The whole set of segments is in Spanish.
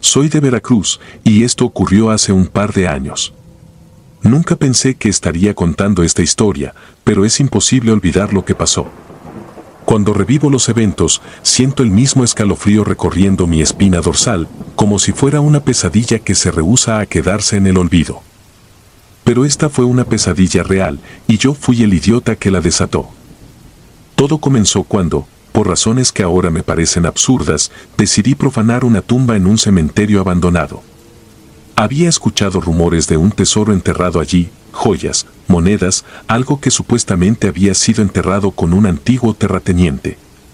Soy de Veracruz, y esto ocurrió hace un par de años. Nunca pensé que estaría contando esta historia, pero es imposible olvidar lo que pasó. Cuando revivo los eventos, siento el mismo escalofrío recorriendo mi espina dorsal, como si fuera una pesadilla que se rehúsa a quedarse en el olvido. Pero esta fue una pesadilla real, y yo fui el idiota que la desató. Todo comenzó cuando, por razones que ahora me parecen absurdas, decidí profanar una tumba en un cementerio abandonado. Había escuchado rumores de un tesoro enterrado allí, joyas, monedas, algo que supuestamente había sido enterrado con un antiguo terrateniente.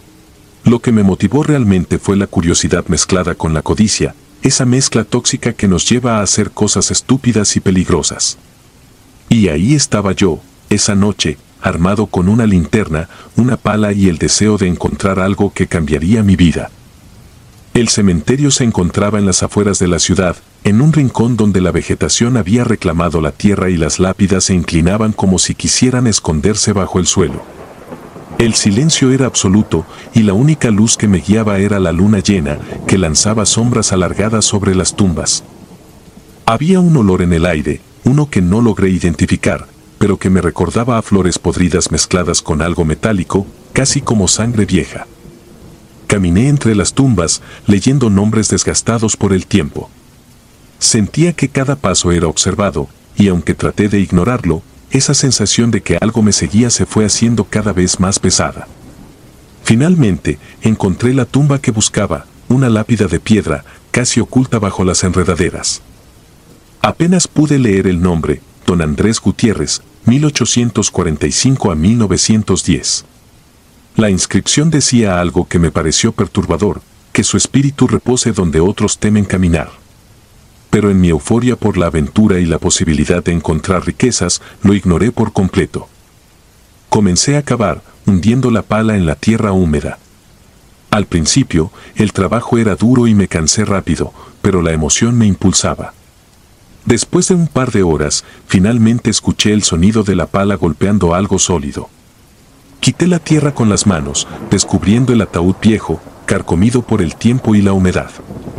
Lo que me motivó realmente fue la curiosidad mezclada con la codicia, esa mezcla tóxica que nos lleva a hacer cosas estúpidas y peligrosas. Y ahí estaba yo, esa noche, armado con una linterna, una pala y el deseo de encontrar algo que cambiaría mi vida. El cementerio se encontraba en las afueras de la ciudad, en un rincón donde la vegetación había reclamado la tierra y las lápidas se inclinaban como si quisieran esconderse bajo el suelo. El silencio era absoluto y la única luz que me guiaba era la luna llena, que lanzaba sombras alargadas sobre las tumbas. Había un olor en el aire, uno que no logré identificar, pero que me recordaba a flores podridas mezcladas con algo metálico, casi como sangre vieja. Caminé entre las tumbas, leyendo nombres desgastados por el tiempo. Sentía que cada paso era observado, y aunque traté de ignorarlo, esa sensación de que algo me seguía se fue haciendo cada vez más pesada. Finalmente, encontré la tumba que buscaba, una lápida de piedra, casi oculta bajo las enredaderas. Apenas pude leer el nombre, Don Andrés Gutiérrez, 1845 a 1910. La inscripción decía algo que me pareció perturbador, que su espíritu repose donde otros temen caminar. Pero en mi euforia por la aventura y la posibilidad de encontrar riquezas, lo ignoré por completo. Comencé a cavar, hundiendo la pala en la tierra húmeda. Al principio, el trabajo era duro y me cansé rápido, pero la emoción me impulsaba. Después de un par de horas, finalmente escuché el sonido de la pala golpeando algo sólido. Quité la tierra con las manos, descubriendo el ataúd viejo, carcomido por el tiempo y la humedad.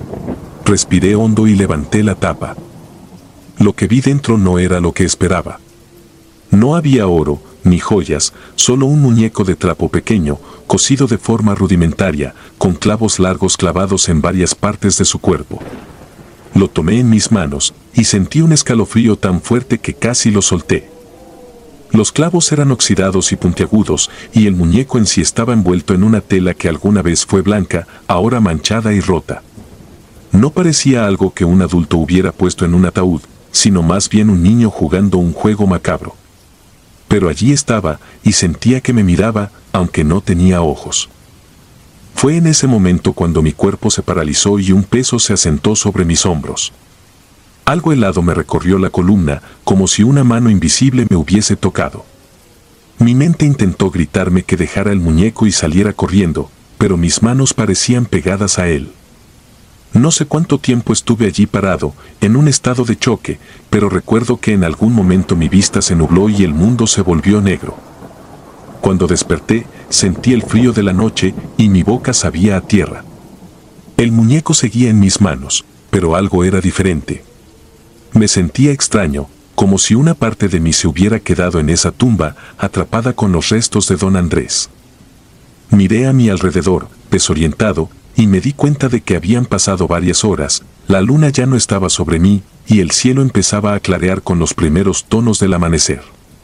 Respiré hondo y levanté la tapa. Lo que vi dentro no era lo que esperaba. No había oro, ni joyas, solo un muñeco de trapo pequeño, cosido de forma rudimentaria, con clavos largos clavados en varias partes de su cuerpo. Lo tomé en mis manos, y sentí un escalofrío tan fuerte que casi lo solté. Los clavos eran oxidados y puntiagudos, y el muñeco en sí estaba envuelto en una tela que alguna vez fue blanca, ahora manchada y rota. No parecía algo que un adulto hubiera puesto en un ataúd, sino más bien un niño jugando un juego macabro. Pero allí estaba, y sentía que me miraba, aunque no tenía ojos. Fue en ese momento cuando mi cuerpo se paralizó y un peso se asentó sobre mis hombros. Algo helado me recorrió la columna, como si una mano invisible me hubiese tocado. Mi mente intentó gritarme que dejara el muñeco y saliera corriendo, pero mis manos parecían pegadas a él. No sé cuánto tiempo estuve allí parado, en un estado de choque, pero recuerdo que en algún momento mi vista se nubló y el mundo se volvió negro. Cuando desperté, sentí el frío de la noche y mi boca sabía a tierra. El muñeco seguía en mis manos, pero algo era diferente. Me sentía extraño, como si una parte de mí se hubiera quedado en esa tumba, atrapada con los restos de Don Andrés. Miré a mi alrededor, desorientado, y me di cuenta de que habían pasado varias horas, la luna ya no estaba sobre mí, y el cielo empezaba a clarear con los primeros tonos del amanecer.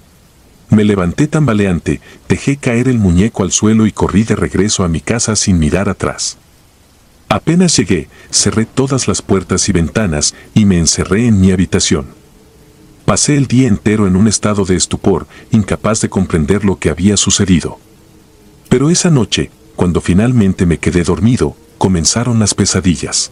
Me levanté tambaleante, dejé caer el muñeco al suelo y corrí de regreso a mi casa sin mirar atrás. Apenas llegué, cerré todas las puertas y ventanas y me encerré en mi habitación. Pasé el día entero en un estado de estupor, incapaz de comprender lo que había sucedido. Pero esa noche, cuando finalmente me quedé dormido, comenzaron las pesadillas.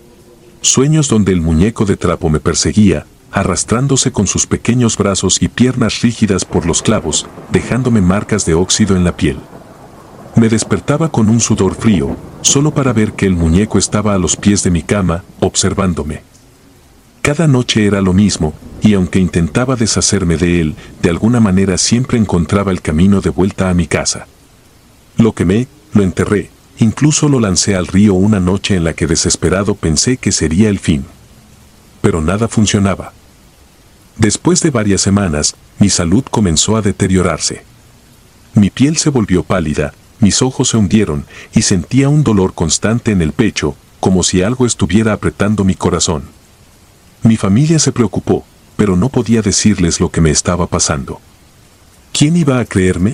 Sueños donde el muñeco de trapo me perseguía, arrastrándose con sus pequeños brazos y piernas rígidas por los clavos, dejándome marcas de óxido en la piel. Me despertaba con un sudor frío, solo para ver que el muñeco estaba a los pies de mi cama, observándome. Cada noche era lo mismo, y aunque intentaba deshacerme de él, de alguna manera siempre encontraba el camino de vuelta a mi casa. Lo quemé, lo enterré, incluso lo lancé al río una noche en la que desesperado pensé que sería el fin. Pero nada funcionaba. Después de varias semanas, mi salud comenzó a deteriorarse. Mi piel se volvió pálida, mis ojos se hundieron y sentía un dolor constante en el pecho, como si algo estuviera apretando mi corazón. Mi familia se preocupó, pero no podía decirles lo que me estaba pasando. ¿Quién iba a creerme?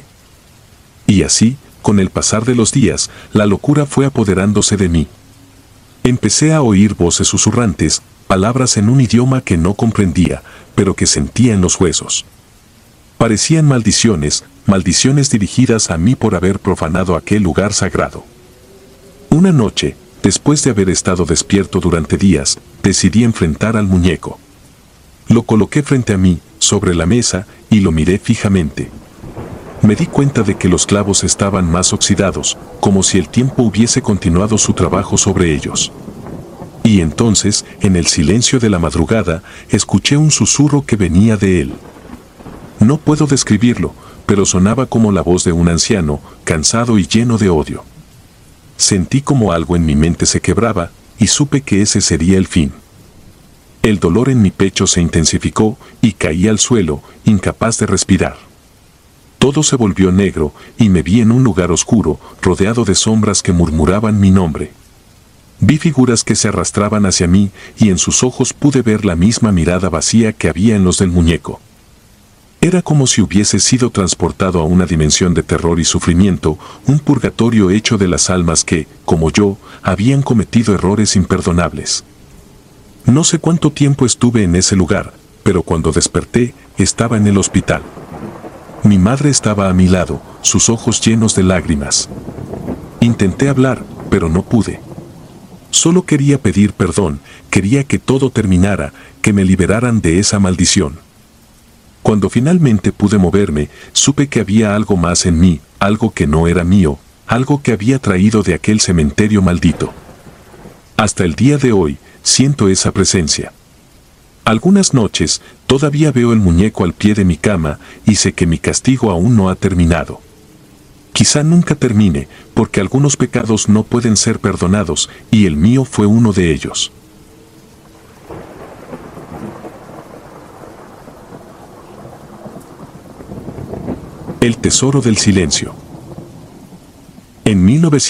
Y así, con el pasar de los días, la locura fue apoderándose de mí. Empecé a oír voces susurrantes, palabras en un idioma que no comprendía, pero que sentía en los huesos. Parecían maldiciones, maldiciones dirigidas a mí por haber profanado aquel lugar sagrado. Una noche, después de haber estado despierto durante días, decidí enfrentar al muñeco. Lo coloqué frente a mí, sobre la mesa, y lo miré fijamente. Me di cuenta de que los clavos estaban más oxidados, como si el tiempo hubiese continuado su trabajo sobre ellos. Y entonces, en el silencio de la madrugada, escuché un susurro que venía de él. No puedo describirlo, pero sonaba como la voz de un anciano, cansado y lleno de odio. Sentí como algo en mi mente se quebraba, y supe que ese sería el fin. El dolor en mi pecho se intensificó, y caí al suelo, incapaz de respirar. Todo se volvió negro, y me vi en un lugar oscuro, rodeado de sombras que murmuraban mi nombre. Vi figuras que se arrastraban hacia mí, y en sus ojos pude ver la misma mirada vacía que había en los del muñeco. Era como si hubiese sido transportado a una dimensión de terror y sufrimiento, un purgatorio hecho de las almas que, como yo, habían cometido errores imperdonables. No sé cuánto tiempo estuve en ese lugar, pero cuando desperté, estaba en el hospital. Mi madre estaba a mi lado, sus ojos llenos de lágrimas. Intenté hablar, pero no pude. Solo quería pedir perdón, quería que todo terminara, que me liberaran de esa maldición. Cuando finalmente pude moverme, supe que había algo más en mí, algo que no era mío, algo que había traído de aquel cementerio maldito. Hasta el día de hoy, siento esa presencia. Algunas noches, todavía veo el muñeco al pie de mi cama y sé que mi castigo aún no ha terminado. Quizá nunca termine, porque algunos pecados no pueden ser perdonados, y el mío fue uno de ellos. El tesoro del silencio. En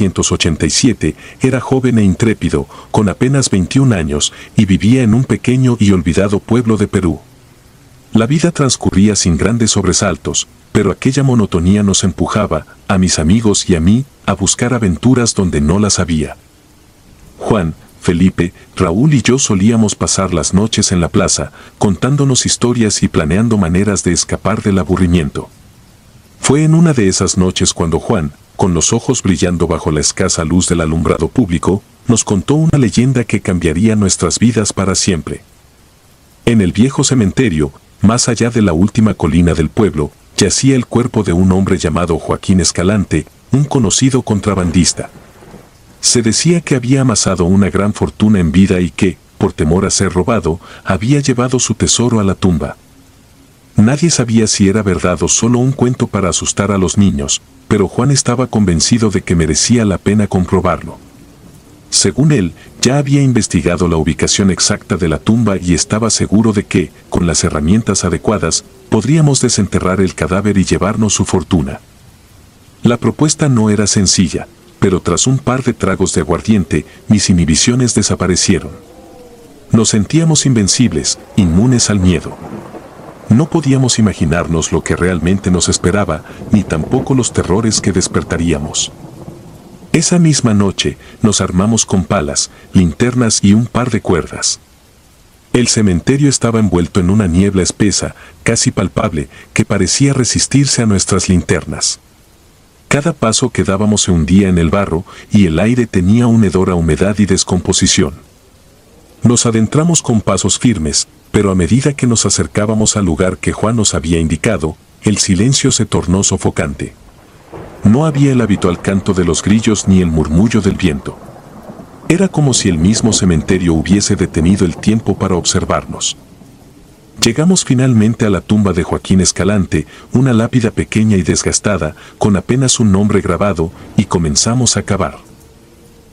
1987 era joven e intrépido, con apenas 21 años, y vivía en un pequeño y olvidado pueblo de Perú. La vida transcurría sin grandes sobresaltos, pero aquella monotonía nos empujaba, a mis amigos y a mí, a buscar aventuras donde no las había. Juan, Felipe, Raúl y yo solíamos pasar las noches en la plaza, contándonos historias y planeando maneras de escapar del aburrimiento. Fue en una de esas noches cuando Juan, con los ojos brillando bajo la escasa luz del alumbrado público, nos contó una leyenda que cambiaría nuestras vidas para siempre. En el viejo cementerio, más allá de la última colina del pueblo, yacía el cuerpo de un hombre llamado Joaquín Escalante, un conocido contrabandista. Se decía que había amasado una gran fortuna en vida y que, por temor a ser robado, había llevado su tesoro a la tumba. Nadie sabía si era verdad o solo un cuento para asustar a los niños, pero Juan estaba convencido de que merecía la pena comprobarlo. Según él, ya había investigado la ubicación exacta de la tumba y estaba seguro de que, con las herramientas adecuadas, podríamos desenterrar el cadáver y llevarnos su fortuna. La propuesta no era sencilla, pero tras un par de tragos de aguardiente, mis inhibiciones desaparecieron. Nos sentíamos invencibles, inmunes al miedo. No podíamos imaginarnos lo que realmente nos esperaba, ni tampoco los terrores que despertaríamos. Esa misma noche, nos armamos con palas, linternas y un par de cuerdas. El cementerio estaba envuelto en una niebla espesa, casi palpable, que parecía resistirse a nuestras linternas. Cada paso que dábamos se hundía en el barro, y el aire tenía un hedor a humedad y descomposición. Nos adentramos con pasos firmes, pero a medida que nos acercábamos al lugar que Juan nos había indicado, el silencio se tornó sofocante. No había el habitual canto de los grillos ni el murmullo del viento. Era como si el mismo cementerio hubiese detenido el tiempo para observarnos. Llegamos finalmente a la tumba de Joaquín Escalante, una lápida pequeña y desgastada, con apenas un nombre grabado, y comenzamos a cavar.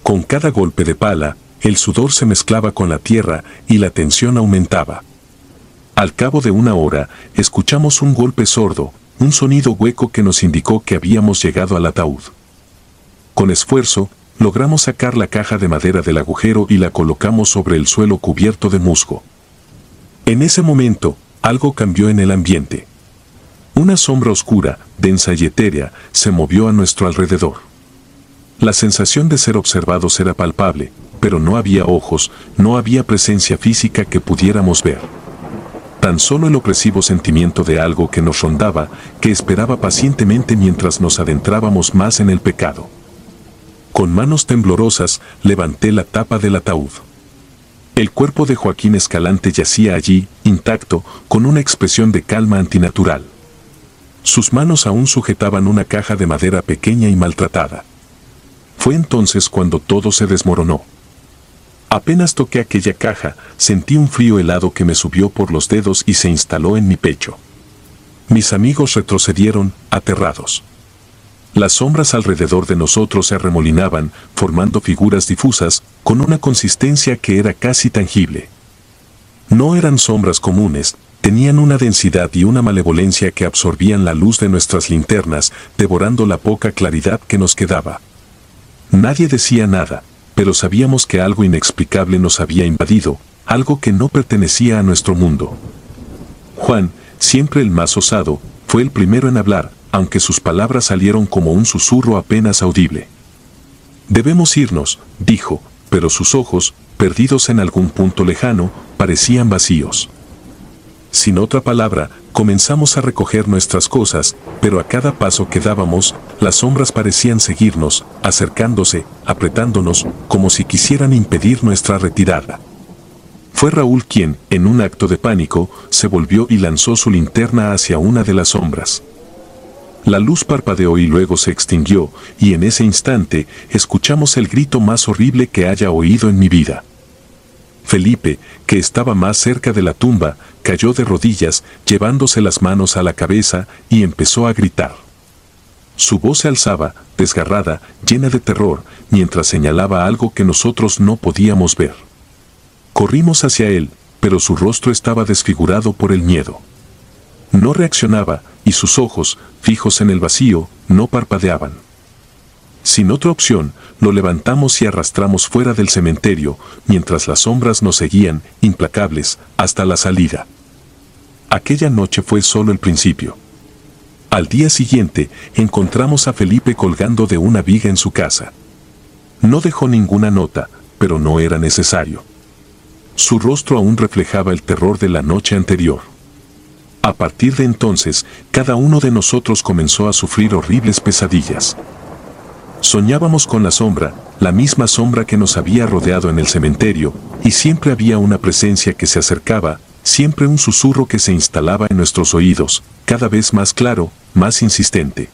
Con cada golpe de pala, el sudor se mezclaba con la tierra y la tensión aumentaba. Al cabo de una hora, escuchamos un golpe sordo, un sonido hueco que nos indicó que habíamos llegado al ataúd. Con esfuerzo, logramos sacar la caja de madera del agujero y la colocamos sobre el suelo cubierto de musgo. En ese momento, algo cambió en el ambiente. Una sombra oscura, densa y etérea, se movió a nuestro alrededor. La sensación de ser observados era palpable, pero no había ojos, no había presencia física que pudiéramos ver. Tan solo el opresivo sentimiento de algo que nos rondaba, que esperaba pacientemente mientras nos adentrábamos más en el pecado. Con manos temblorosas, levanté la tapa del ataúd. El cuerpo de Joaquín Escalante yacía allí, intacto, con una expresión de calma antinatural. Sus manos aún sujetaban una caja de madera pequeña y maltratada. Fue entonces cuando todo se desmoronó. Apenas toqué aquella caja, sentí un frío helado que me subió por los dedos y se instaló en mi pecho. Mis amigos retrocedieron, aterrados. Las sombras alrededor de nosotros se arremolinaban, formando figuras difusas, con una consistencia que era casi tangible. No eran sombras comunes, tenían una densidad y una malevolencia que absorbían la luz de nuestras linternas, devorando la poca claridad que nos quedaba. Nadie decía nada, pero sabíamos que algo inexplicable nos había invadido, algo que no pertenecía a nuestro mundo. Juan, siempre el más osado, fue el primero en hablar, aunque sus palabras salieron como un susurro apenas audible. «Debemos irnos», dijo, pero sus ojos, perdidos en algún punto lejano, parecían vacíos. Sin otra palabra, comenzamos a recoger nuestras cosas, pero a cada paso que dábamos, las sombras parecían seguirnos, acercándose, apretándonos, como si quisieran impedir nuestra retirada. Fue Raúl quien, en un acto de pánico, se volvió y lanzó su linterna hacia una de las sombras. La luz parpadeó y luego se extinguió, y en ese instante, escuchamos el grito más horrible que haya oído en mi vida. Felipe, que estaba más cerca de la tumba, cayó de rodillas, llevándose las manos a la cabeza, y empezó a gritar. Su voz se alzaba, desgarrada, llena de terror, mientras señalaba algo que nosotros no podíamos ver. Corrimos hacia él, pero su rostro estaba desfigurado por el miedo. No reaccionaba, y sus ojos, fijos en el vacío, no parpadeaban. Sin otra opción, lo levantamos y arrastramos fuera del cementerio, mientras las sombras nos seguían, implacables, hasta la salida. Aquella noche fue solo el principio. Al día siguiente, encontramos a Felipe colgando de una viga en su casa. No dejó ninguna nota, pero no era necesario. Su rostro aún reflejaba el terror de la noche anterior. A partir de entonces, cada uno de nosotros comenzó a sufrir horribles pesadillas. Soñábamos con la sombra, la misma sombra que nos había rodeado en el cementerio, y siempre había una presencia que se acercaba, siempre un susurro que se instalaba en nuestros oídos, cada vez más claro, más insistente.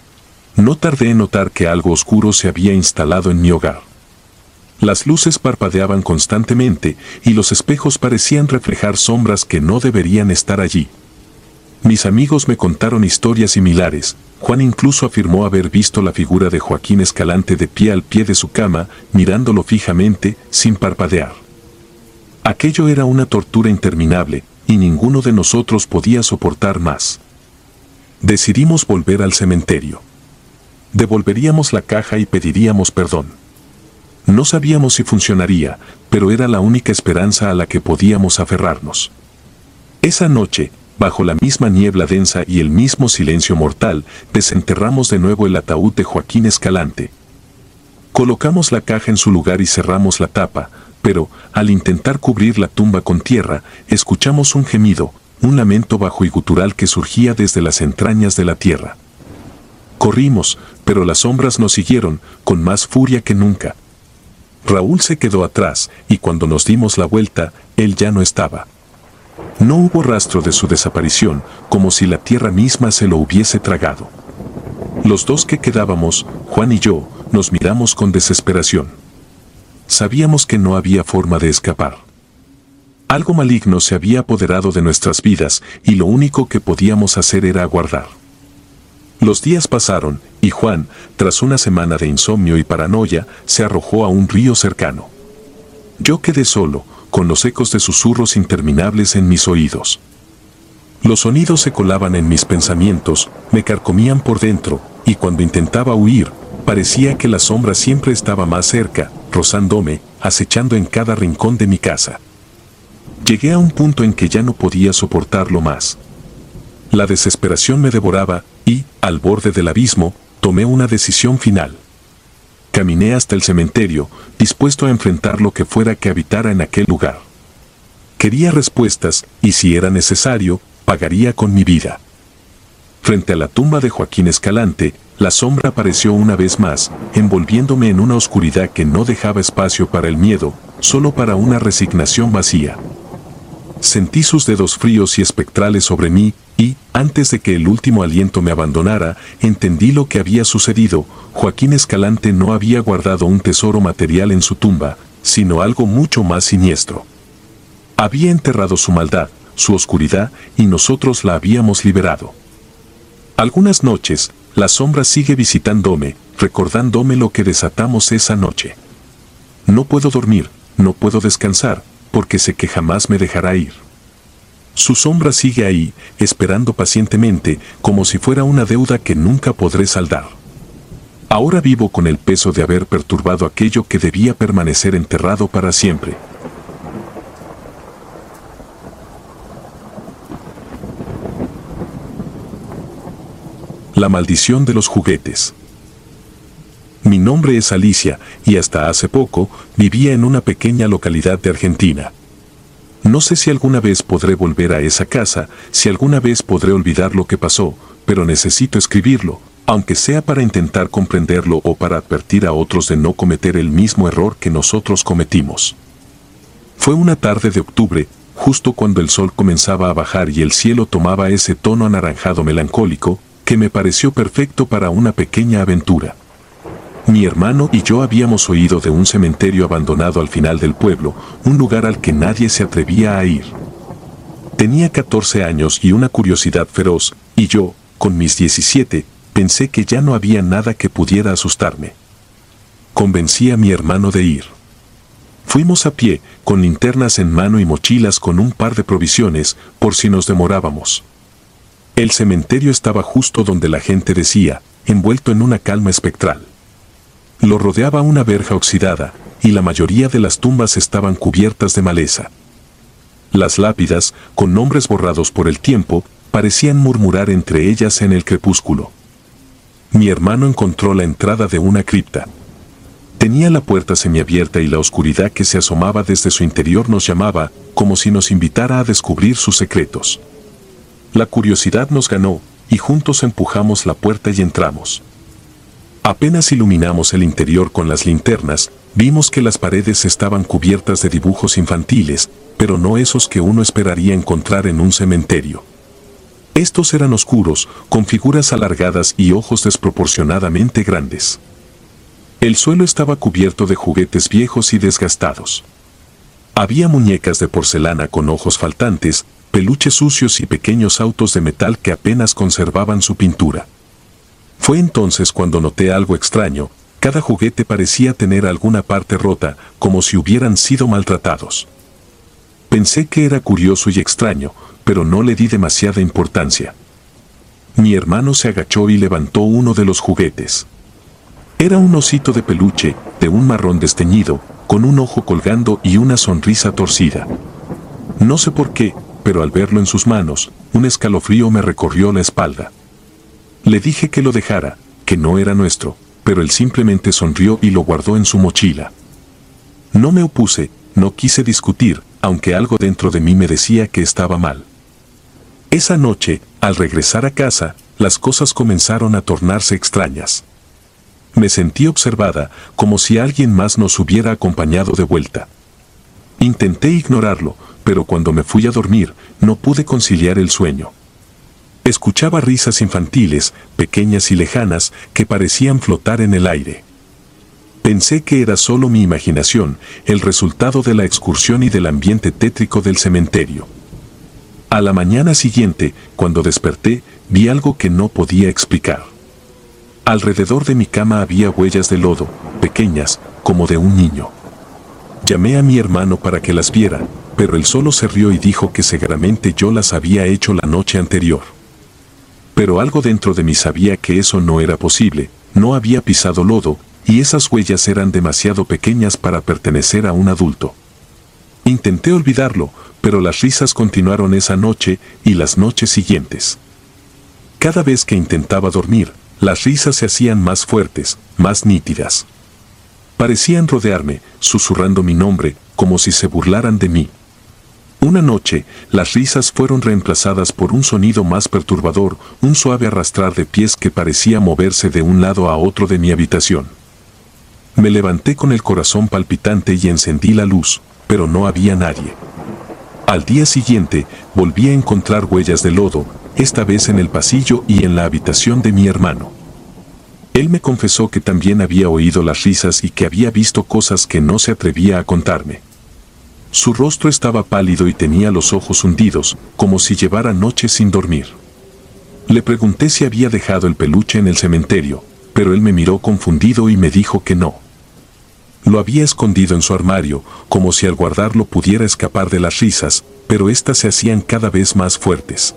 No tardé en notar que algo oscuro se había instalado en mi hogar. Las luces parpadeaban constantemente, y los espejos parecían reflejar sombras que no deberían estar allí. Mis amigos me contaron historias similares. Juan incluso afirmó haber visto la figura de Joaquín Escalante de pie al pie de su cama, mirándolo fijamente, sin parpadear. Aquello era una tortura interminable, y ninguno de nosotros podía soportar más. Decidimos volver al cementerio. Devolveríamos la caja y pediríamos perdón. No sabíamos si funcionaría, pero era la única esperanza a la que podíamos aferrarnos. Esa noche, bajo la misma niebla densa y el mismo silencio mortal, desenterramos de nuevo el ataúd de Joaquín Escalante. Colocamos la caja en su lugar y cerramos la tapa, pero, al intentar cubrir la tumba con tierra, escuchamos un gemido, un lamento bajo y gutural que surgía desde las entrañas de la tierra. Corrimos, pero las sombras nos siguieron, con más furia que nunca. Raúl se quedó atrás, y cuando nos dimos la vuelta, él ya no estaba. No hubo rastro de su desaparición, como si la tierra misma se lo hubiese tragado. Los dos que quedábamos, Juan y yo, nos miramos con desesperación. Sabíamos que no había forma de escapar. Algo maligno se había apoderado de nuestras vidas, y lo único que podíamos hacer era aguardar. Los días pasaron, y Juan, tras una semana de insomnio y paranoia, se arrojó a un río cercano. Yo quedé solo, con los ecos de susurros interminables en mis oídos. Los sonidos se colaban en mis pensamientos, me carcomían por dentro, y cuando intentaba huir, parecía que la sombra siempre estaba más cerca, rozándome, acechando en cada rincón de mi casa. Llegué a un punto en que ya no podía soportarlo más. La desesperación me devoraba y, al borde del abismo, tomé una decisión final. Caminé hasta el cementerio, dispuesto a enfrentar lo que fuera que habitara en aquel lugar. Quería respuestas, y si era necesario, pagaría con mi vida. Frente a la tumba de Joaquín Escalante, la sombra apareció una vez más, envolviéndome en una oscuridad que no dejaba espacio para el miedo, solo para una resignación vacía. Sentí sus dedos fríos y espectrales sobre mí, y, antes de que el último aliento me abandonara, entendí lo que había sucedido. Joaquín Escalante no había guardado un tesoro material en su tumba, sino algo mucho más siniestro. Había enterrado su maldad, su oscuridad, y nosotros la habíamos liberado. Algunas noches, la sombra sigue visitándome, recordándome lo que desatamos esa noche. No puedo dormir, no puedo descansar, porque sé que jamás me dejará ir. Su sombra sigue ahí, esperando pacientemente, como si fuera una deuda que nunca podré saldar. Ahora vivo con el peso de haber perturbado aquello que debía permanecer enterrado para siempre. La maldición de los juguetes. Mi nombre es Alicia, y hasta hace poco vivía en una pequeña localidad de Argentina. No sé si alguna vez podré volver a esa casa, si alguna vez podré olvidar lo que pasó, pero necesito escribirlo, aunque sea para intentar comprenderlo o para advertir a otros de no cometer el mismo error que nosotros cometimos. Fue una tarde de octubre, justo cuando el sol comenzaba a bajar y el cielo tomaba ese tono anaranjado melancólico, que me pareció perfecto para una pequeña aventura. Mi hermano y yo habíamos oído de un cementerio abandonado al final del pueblo, un lugar al que nadie se atrevía a ir. Tenía 14 años y una curiosidad feroz, y yo, con mis 17, pensé que ya no había nada que pudiera asustarme. Convencí a mi hermano de ir. Fuimos a pie, con linternas en mano y mochilas con un par de provisiones, por si nos demorábamos. El cementerio estaba justo donde la gente decía, envuelto en una calma espectral. Lo rodeaba una verja oxidada, y la mayoría de las tumbas estaban cubiertas de maleza. Las lápidas, con nombres borrados por el tiempo, parecían murmurar entre ellas en el crepúsculo. Mi hermano encontró la entrada de una cripta. Tenía la puerta semiabierta y la oscuridad que se asomaba desde su interior nos llamaba, como si nos invitara a descubrir sus secretos. La curiosidad nos ganó, y juntos empujamos la puerta y entramos. Apenas iluminamos el interior con las linternas, vimos que las paredes estaban cubiertas de dibujos infantiles, pero no esos que uno esperaría encontrar en un cementerio. Estos eran oscuros, con figuras alargadas y ojos desproporcionadamente grandes. El suelo estaba cubierto de juguetes viejos y desgastados. Había muñecas de porcelana con ojos faltantes, peluches sucios y pequeños autos de metal que apenas conservaban su pintura. Fue entonces cuando noté algo extraño. Cada juguete parecía tener alguna parte rota, como si hubieran sido maltratados. Pensé que era curioso y extraño, pero no le di demasiada importancia. Mi hermano se agachó y levantó uno de los juguetes. Era un osito de peluche, de un marrón desteñido, con un ojo colgando y una sonrisa torcida. No sé por qué, pero al verlo en sus manos, un escalofrío me recorrió la espalda. Le dije que lo dejara, que no era nuestro, pero él simplemente sonrió y lo guardó en su mochila. No me opuse, no quise discutir, aunque algo dentro de mí me decía que estaba mal. Esa noche, al regresar a casa, las cosas comenzaron a tornarse extrañas. Me sentí observada, como si alguien más nos hubiera acompañado de vuelta. Intenté ignorarlo, pero cuando me fui a dormir, no pude conciliar el sueño. Escuchaba risas infantiles, pequeñas y lejanas, que parecían flotar en el aire. Pensé que era solo mi imaginación, el resultado de la excursión y del ambiente tétrico del cementerio. A la mañana siguiente, cuando desperté, vi algo que no podía explicar. Alrededor de mi cama había huellas de lodo, pequeñas, como de un niño. Llamé a mi hermano para que las viera, pero él solo se rió y dijo que seguramente yo las había hecho la noche anterior. Pero algo dentro de mí sabía que eso no era posible, no había pisado lodo, y esas huellas eran demasiado pequeñas para pertenecer a un adulto. Intenté olvidarlo, pero las risas continuaron esa noche y las noches siguientes. Cada vez que intentaba dormir, las risas se hacían más fuertes, más nítidas. Parecían rodearme, susurrando mi nombre, como si se burlaran de mí. Una noche, las risas fueron reemplazadas por un sonido más perturbador, un suave arrastrar de pies que parecía moverse de un lado a otro de mi habitación. Me levanté con el corazón palpitante y encendí la luz, pero no había nadie. Al día siguiente, volví a encontrar huellas de lodo, esta vez en el pasillo y en la habitación de mi hermano. Él me confesó que también había oído las risas y que había visto cosas que no se atrevía a contarme. Su rostro estaba pálido y tenía los ojos hundidos, como si llevara noches sin dormir. Le pregunté si había dejado el peluche en el cementerio, pero él me miró confundido y me dijo que no. Lo había escondido en su armario, como si al guardarlo pudiera escapar de las risas, pero éstas se hacían cada vez más fuertes.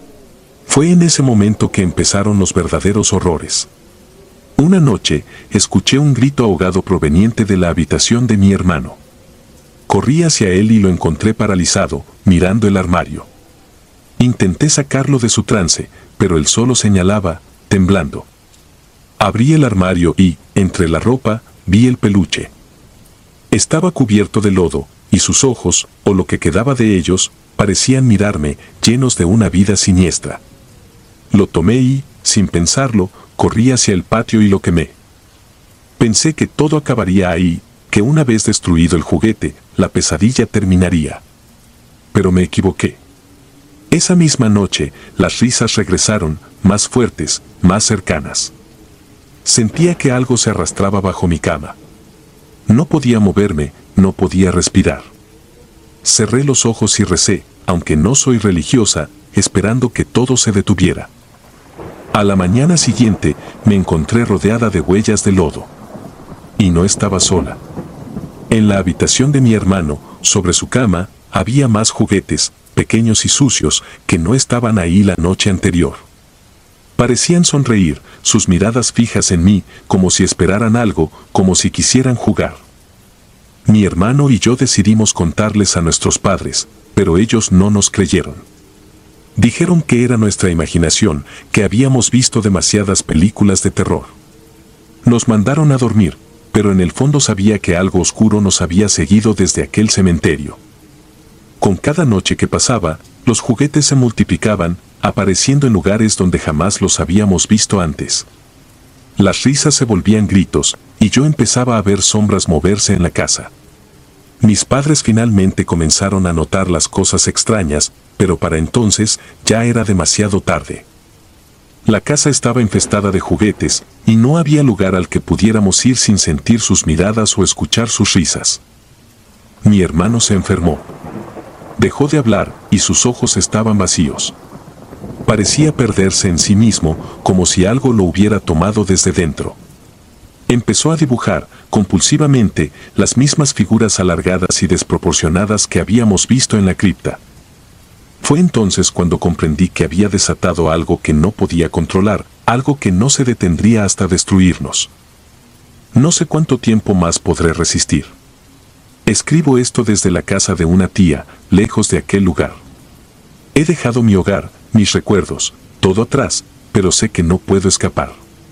Fue en ese momento que empezaron los verdaderos horrores. Una noche, escuché un grito ahogado proveniente de la habitación de mi hermano. Corrí hacia él y lo encontré paralizado, mirando el armario. Intenté sacarlo de su trance, pero él solo señalaba, temblando. Abrí el armario y, entre la ropa, vi el peluche. Estaba cubierto de lodo, y sus ojos, o lo que quedaba de ellos, parecían mirarme, llenos de una vida siniestra. Lo tomé y, sin pensarlo, corrí hacia el patio y lo quemé. Pensé que todo acabaría ahí, que una vez destruido el juguete, la pesadilla terminaría. Pero me equivoqué. Esa misma noche, las risas regresaron, más fuertes, más cercanas. Sentía que algo se arrastraba bajo mi cama. No podía moverme, no podía respirar. Cerré los ojos y recé, aunque no soy religiosa, esperando que todo se detuviera. A la mañana siguiente, me encontré rodeada de huellas de lodo. Y no estaba sola. En la habitación de mi hermano, sobre su cama, había más juguetes, pequeños y sucios, que no estaban ahí la noche anterior. Parecían sonreír, sus miradas fijas en mí, como si esperaran algo, como si quisieran jugar. Mi hermano y yo decidimos contarles a nuestros padres, pero ellos no nos creyeron. Dijeron que era nuestra imaginación, que habíamos visto demasiadas películas de terror. Nos mandaron a dormir, pero en el fondo sabía que algo oscuro nos había seguido desde aquel cementerio. Con cada noche que pasaba, los juguetes se multiplicaban, apareciendo en lugares donde jamás los habíamos visto antes. Las risas se volvían gritos, y yo empezaba a ver sombras moverse en la casa. Mis padres finalmente comenzaron a notar las cosas extrañas, pero para entonces ya era demasiado tarde. La casa estaba infestada de juguetes, y no había lugar al que pudiéramos ir sin sentir sus miradas o escuchar sus risas. Mi hermano se enfermó. Dejó de hablar, y sus ojos estaban vacíos. Parecía perderse en sí mismo, como si algo lo hubiera tomado desde dentro. Empezó a dibujar, compulsivamente, las mismas figuras alargadas y desproporcionadas que habíamos visto en la cripta. Fue entonces cuando comprendí que había desatado algo que no podía controlar, algo que no se detendría hasta destruirnos. No sé cuánto tiempo más podré resistir. Escribo esto desde la casa de una tía, lejos de aquel lugar. He dejado mi hogar, mis recuerdos, todo atrás, pero sé que no puedo escapar.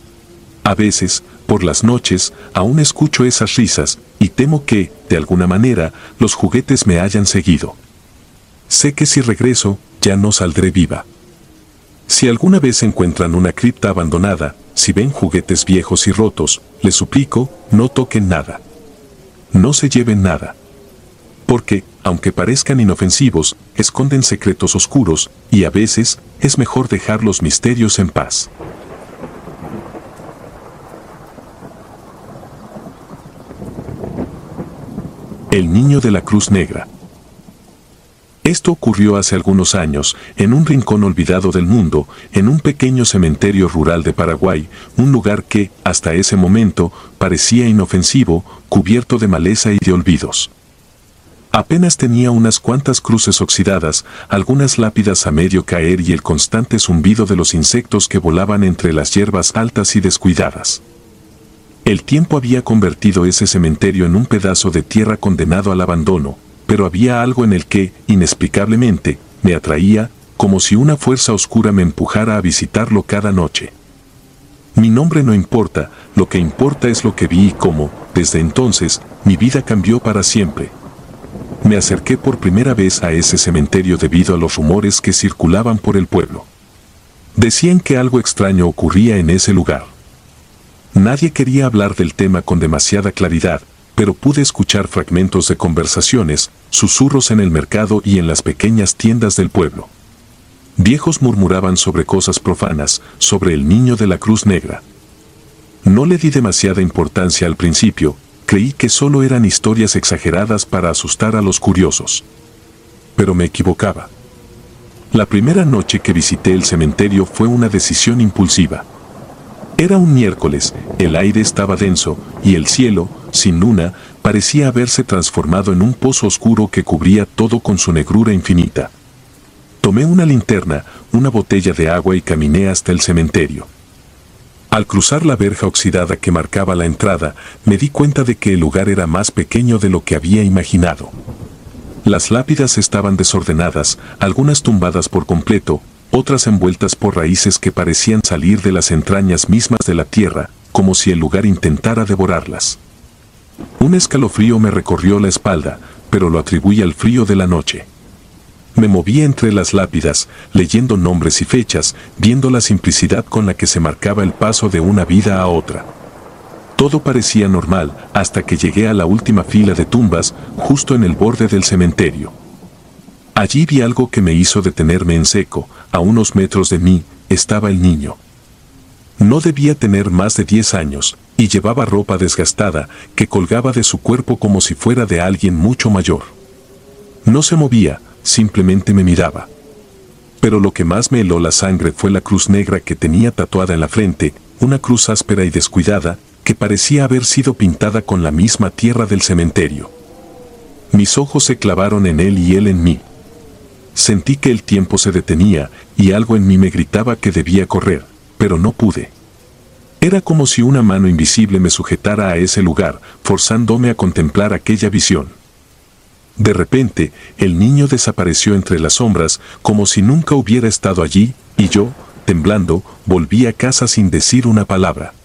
A veces, por las noches, aún escucho esas risas, y temo que, de alguna manera, los juguetes me hayan seguido. Sé que si regreso, ya no saldré viva. Si alguna vez encuentran una cripta abandonada, si ven juguetes viejos y rotos, les suplico, no toquen nada. No se lleven nada. Porque, aunque parezcan inofensivos, esconden secretos oscuros, y a veces, es mejor dejar los misterios en paz. El niño de la Cruz Negra. Esto ocurrió hace algunos años, en un rincón olvidado del mundo, en un pequeño cementerio rural de Paraguay, un lugar que, hasta ese momento, parecía inofensivo, cubierto de maleza y de olvidos. Apenas tenía unas cuantas cruces oxidadas, algunas lápidas a medio caer y el constante zumbido de los insectos que volaban entre las hierbas altas y descuidadas. El tiempo había convertido ese cementerio en un pedazo de tierra condenado al abandono, pero había algo en el que, inexplicablemente, me atraía, como si una fuerza oscura me empujara a visitarlo cada noche. Mi nombre no importa, lo que importa es lo que vi y cómo, desde entonces, mi vida cambió para siempre. Me acerqué por primera vez a ese cementerio debido a los rumores que circulaban por el pueblo. Decían que algo extraño ocurría en ese lugar. Nadie quería hablar del tema con demasiada claridad, pero pude escuchar fragmentos de conversaciones, susurros en el mercado y en las pequeñas tiendas del pueblo. Viejos murmuraban sobre cosas profanas, sobre el niño de la Cruz Negra. No le di demasiada importancia al principio, creí que solo eran historias exageradas para asustar a los curiosos. Pero me equivocaba. La primera noche que visité el cementerio fue una decisión impulsiva. Era un miércoles, el aire estaba denso, y el cielo, sin luna, parecía haberse transformado en un pozo oscuro que cubría todo con su negrura infinita. Tomé una linterna, una botella de agua y caminé hasta el cementerio. Al cruzar la verja oxidada que marcaba la entrada, me di cuenta de que el lugar era más pequeño de lo que había imaginado. Las lápidas estaban desordenadas, algunas tumbadas por completo, otras envueltas por raíces que parecían salir de las entrañas mismas de la tierra, como si el lugar intentara devorarlas. Un escalofrío me recorrió la espalda, pero lo atribuí al frío de la noche. Me moví entre las lápidas, leyendo nombres y fechas, viendo la simplicidad con la que se marcaba el paso de una vida a otra. Todo parecía normal, hasta que llegué a la última fila de tumbas, justo en el borde del cementerio. Allí vi algo que me hizo detenerme en seco. A unos metros de mí, estaba el niño. No debía tener más de 10 años, y llevaba ropa desgastada, que colgaba de su cuerpo como si fuera de alguien mucho mayor. No se movía, simplemente me miraba. Pero lo que más me heló la sangre fue la cruz negra que tenía tatuada en la frente, una cruz áspera y descuidada, que parecía haber sido pintada con la misma tierra del cementerio. Mis ojos se clavaron en él y él en mí. Sentí que el tiempo se detenía, y algo en mí me gritaba que debía correr, pero no pude. Era como si una mano invisible me sujetara a ese lugar, forzándome a contemplar aquella visión. De repente, el niño desapareció entre las sombras, como si nunca hubiera estado allí, y yo, temblando, volví a casa sin decir una palabra.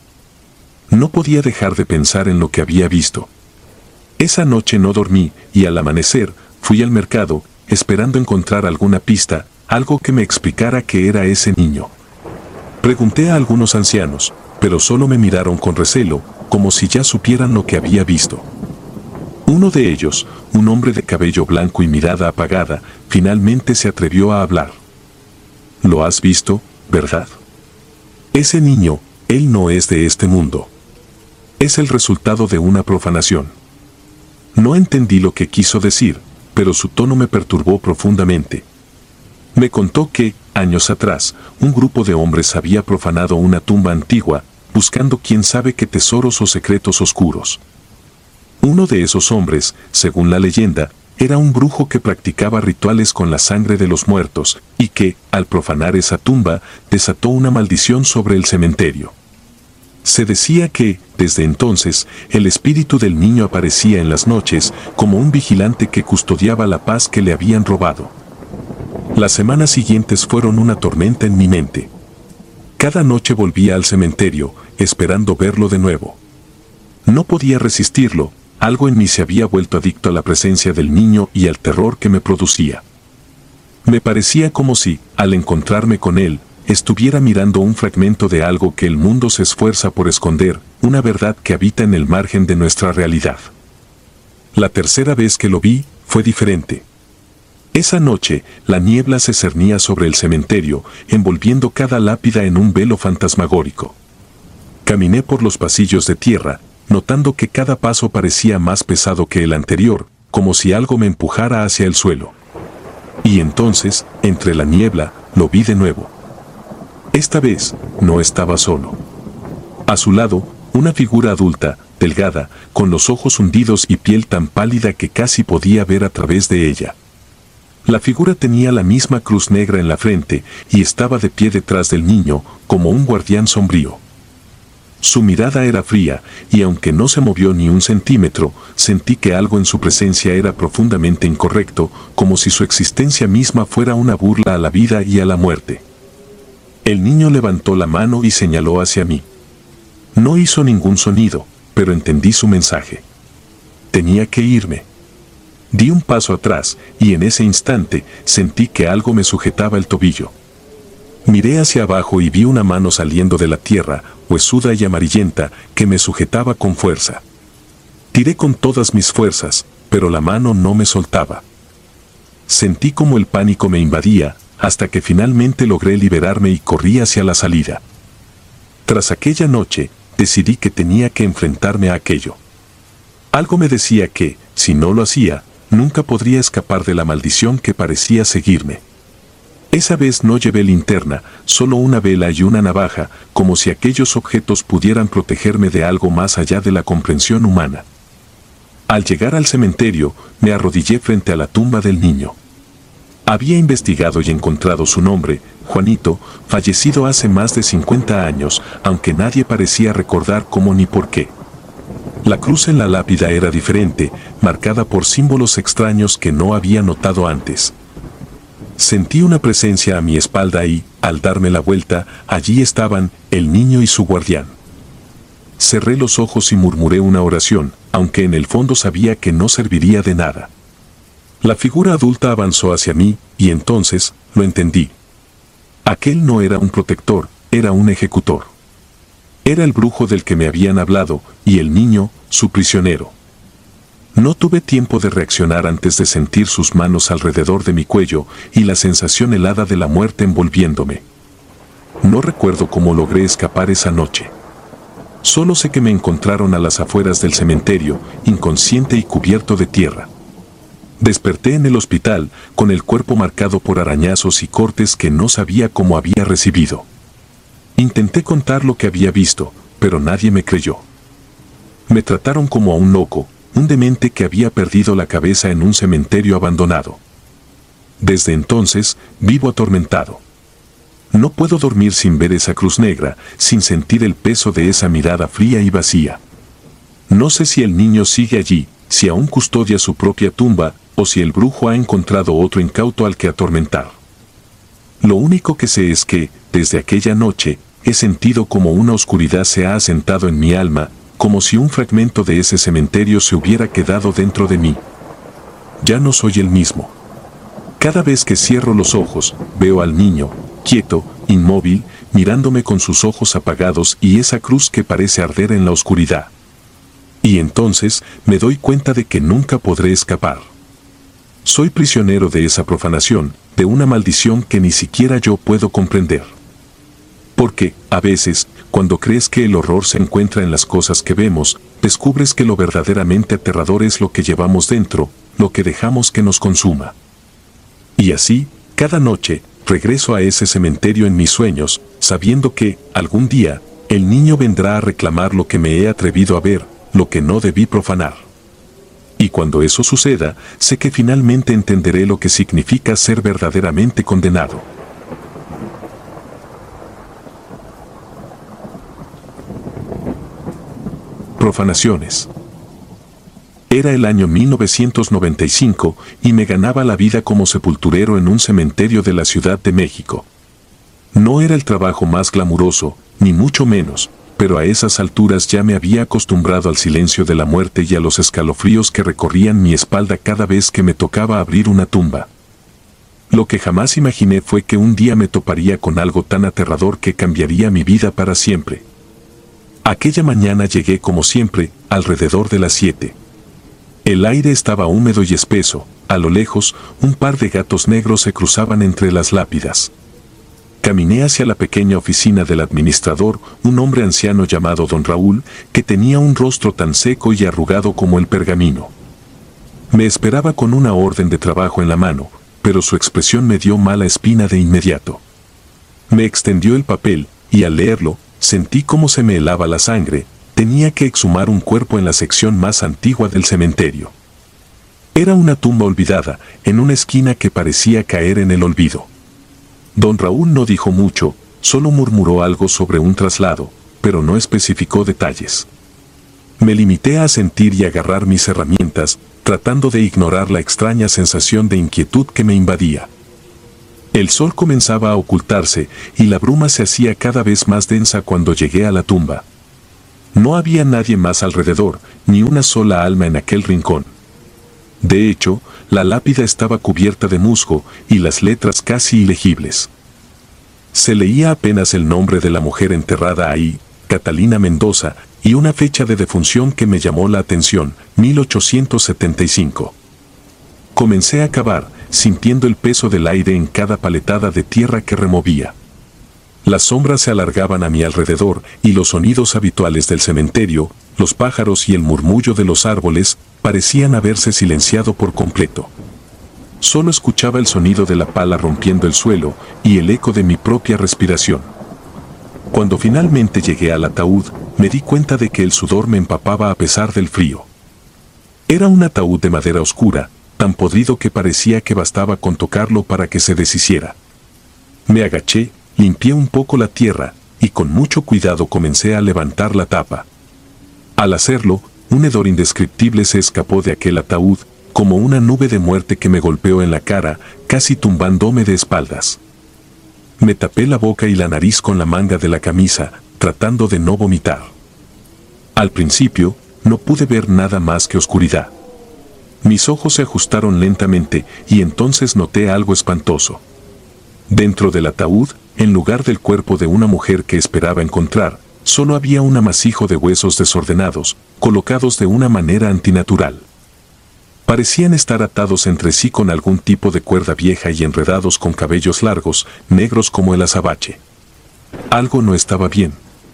No podía dejar de pensar en lo que había visto. Esa noche no dormí, y al amanecer, fui al mercado, esperando encontrar alguna pista, algo que me explicara qué era ese niño. Pregunté a algunos ancianos, pero solo me miraron con recelo, como si ya supieran lo que había visto. Uno de ellos, un hombre de cabello blanco y mirada apagada, finalmente se atrevió a hablar. «¿Lo has visto, verdad? Ese niño, él no es de este mundo. Es el resultado de una profanación». No entendí lo que quiso decir, pero su tono me perturbó profundamente. Me contó que, años atrás, un grupo de hombres había profanado una tumba antigua, buscando quién sabe qué tesoros o secretos oscuros. Uno de esos hombres, según la leyenda, era un brujo que practicaba rituales con la sangre de los muertos, y que, al profanar esa tumba, desató una maldición sobre el cementerio. Se decía que, desde entonces, el espíritu del niño aparecía en las noches como un vigilante que custodiaba la paz que le habían robado. Las semanas siguientes fueron una tormenta en mi mente. Cada noche volvía al cementerio, esperando verlo de nuevo. No podía resistirlo, algo en mí se había vuelto adicto a la presencia del niño y al terror que me producía. Me parecía como si, al encontrarme con él, estuviera mirando un fragmento de algo que el mundo se esfuerza por esconder, una verdad que habita en el margen de nuestra realidad. La tercera vez que lo vi, fue diferente. Esa noche, la niebla se cernía sobre el cementerio, envolviendo cada lápida en un velo fantasmagórico. Caminé por los pasillos de tierra, notando que cada paso parecía más pesado que el anterior, como si algo me empujara hacia el suelo. Y entonces, entre la niebla, lo vi de nuevo. Esta vez, no estaba solo. A su lado, una figura adulta, delgada, con los ojos hundidos y piel tan pálida que casi podía ver a través de ella. La figura tenía la misma cruz negra en la frente y estaba de pie detrás del niño, como un guardián sombrío. Su mirada era fría, y aunque no se movió ni un centímetro, sentí que algo en su presencia era profundamente incorrecto, como si su existencia misma fuera una burla a la vida y a la muerte. El niño levantó la mano y señaló hacia mí. No hizo ningún sonido, pero entendí su mensaje. Tenía que irme. Di un paso atrás, y en ese instante sentí que algo me sujetaba el tobillo. Miré hacia abajo y vi una mano saliendo de la tierra, huesuda y amarillenta, que me sujetaba con fuerza. Tiré con todas mis fuerzas, pero la mano no me soltaba. Sentí como el pánico me invadía, hasta que finalmente logré liberarme y corrí hacia la salida. Tras aquella noche, decidí que tenía que enfrentarme a aquello. Algo me decía que, si no lo hacía, nunca podría escapar de la maldición que parecía seguirme. Esa vez no llevé linterna, solo una vela y una navaja, como si aquellos objetos pudieran protegerme de algo más allá de la comprensión humana. Al llegar al cementerio, me arrodillé frente a la tumba del niño. Había investigado y encontrado su nombre, Juanito, fallecido hace más de 50 años, aunque nadie parecía recordar cómo ni por qué. La cruz en la lápida era diferente, marcada por símbolos extraños que no había notado antes. Sentí una presencia a mi espalda y, al darme la vuelta, allí estaban el niño y su guardián. Cerré los ojos y murmuré una oración, aunque en el fondo sabía que no serviría de nada. La figura adulta avanzó hacia mí, y entonces, lo entendí. Aquel no era un protector, era un ejecutor. Era el brujo del que me habían hablado, y el niño, su prisionero. No tuve tiempo de reaccionar antes de sentir sus manos alrededor de mi cuello y la sensación helada de la muerte envolviéndome. No recuerdo cómo logré escapar esa noche. Solo sé que me encontraron a las afueras del cementerio, inconsciente y cubierto de tierra. Desperté en el hospital, con el cuerpo marcado por arañazos y cortes que no sabía cómo había recibido. Intenté contar lo que había visto, pero nadie me creyó. Me trataron como a un loco, un demente que había perdido la cabeza en un cementerio abandonado. Desde entonces, vivo atormentado. No puedo dormir sin ver esa cruz negra, sin sentir el peso de esa mirada fría y vacía. No sé si el niño sigue allí, si aún custodia su propia tumba, o si el brujo ha encontrado otro incauto al que atormentar. Lo único que sé es que, desde aquella noche, he sentido como una oscuridad se ha asentado en mi alma, como si un fragmento de ese cementerio se hubiera quedado dentro de mí. Ya no soy el mismo. Cada vez que cierro los ojos, veo al niño, quieto, inmóvil, mirándome con sus ojos apagados y esa cruz que parece arder en la oscuridad. Y entonces me doy cuenta de que nunca podré escapar. Soy prisionero de esa profanación, de una maldición que ni siquiera yo puedo comprender. Porque, a veces, cuando crees que el horror se encuentra en las cosas que vemos, descubres que lo verdaderamente aterrador es lo que llevamos dentro, lo que dejamos que nos consuma. Y así, cada noche, regreso a ese cementerio en mis sueños, sabiendo que, algún día, el niño vendrá a reclamar lo que me he atrevido a ver, lo que no debí profanar. Y cuando eso suceda, sé que finalmente entenderé lo que significa ser verdaderamente condenado. Profanaciones. Era el año 1995 y me ganaba la vida como sepulturero en un cementerio de la Ciudad de México. No era el trabajo más glamuroso, ni mucho menos, pero a esas alturas ya me había acostumbrado al silencio de la muerte y a los escalofríos que recorrían mi espalda cada vez que me tocaba abrir una tumba. Lo que jamás imaginé fue que un día me toparía con algo tan aterrador que cambiaría mi vida para siempre. Aquella mañana llegué como siempre, alrededor de las 7. El aire estaba húmedo y espeso, a lo lejos, un par de gatos negros se cruzaban entre las lápidas. Caminé hacia la pequeña oficina del administrador, un hombre anciano llamado Don Raúl, que tenía un rostro tan seco y arrugado como el pergamino. Me esperaba con una orden de trabajo en la mano, pero su expresión me dio mala espina de inmediato. Me extendió el papel, y al leerlo, sentí cómo se me helaba la sangre. Tenía que exhumar un cuerpo en la sección más antigua del cementerio. Era una tumba olvidada, en una esquina que parecía caer en el olvido. Don Raúl no dijo mucho, solo murmuró algo sobre un traslado, pero no especificó detalles. Me limité a sentir y agarrar mis herramientas, tratando de ignorar la extraña sensación de inquietud que me invadía. El sol comenzaba a ocultarse y la bruma se hacía cada vez más densa cuando llegué a la tumba. No había nadie más alrededor, ni una sola alma en aquel rincón. De hecho, la lápida estaba cubierta de musgo y las letras casi ilegibles. Se leía apenas el nombre de la mujer enterrada ahí, Catalina Mendoza, y una fecha de defunción que me llamó la atención, 1875. Comencé a cavar, sintiendo el peso del aire en cada paletada de tierra que removía. Las sombras se alargaban a mi alrededor y los sonidos habituales del cementerio, los pájaros y el murmullo de los árboles, parecían haberse silenciado por completo. Solo escuchaba el sonido de la pala rompiendo el suelo y el eco de mi propia respiración. Cuando finalmente llegué al ataúd, me di cuenta de que el sudor me empapaba a pesar del frío. Era un ataúd de madera oscura, tan podrido que parecía que bastaba con tocarlo para que se deshiciera. Me agaché, limpié un poco la tierra, y con mucho cuidado comencé a levantar la tapa. Al hacerlo, un hedor indescriptible se escapó de aquel ataúd, como una nube de muerte que me golpeó en la cara, casi tumbándome de espaldas. Me tapé la boca y la nariz con la manga de la camisa, tratando de no vomitar. Al principio, no pude ver nada más que oscuridad. Mis ojos se ajustaron lentamente y entonces noté algo espantoso. Dentro del ataúd, en lugar del cuerpo de una mujer que esperaba encontrar, solo había un amasijo de huesos desordenados, colocados de una manera antinatural. Parecían estar atados entre sí con algún tipo de cuerda vieja y enredados con cabellos largos, negros como el azabache. Algo no estaba bien.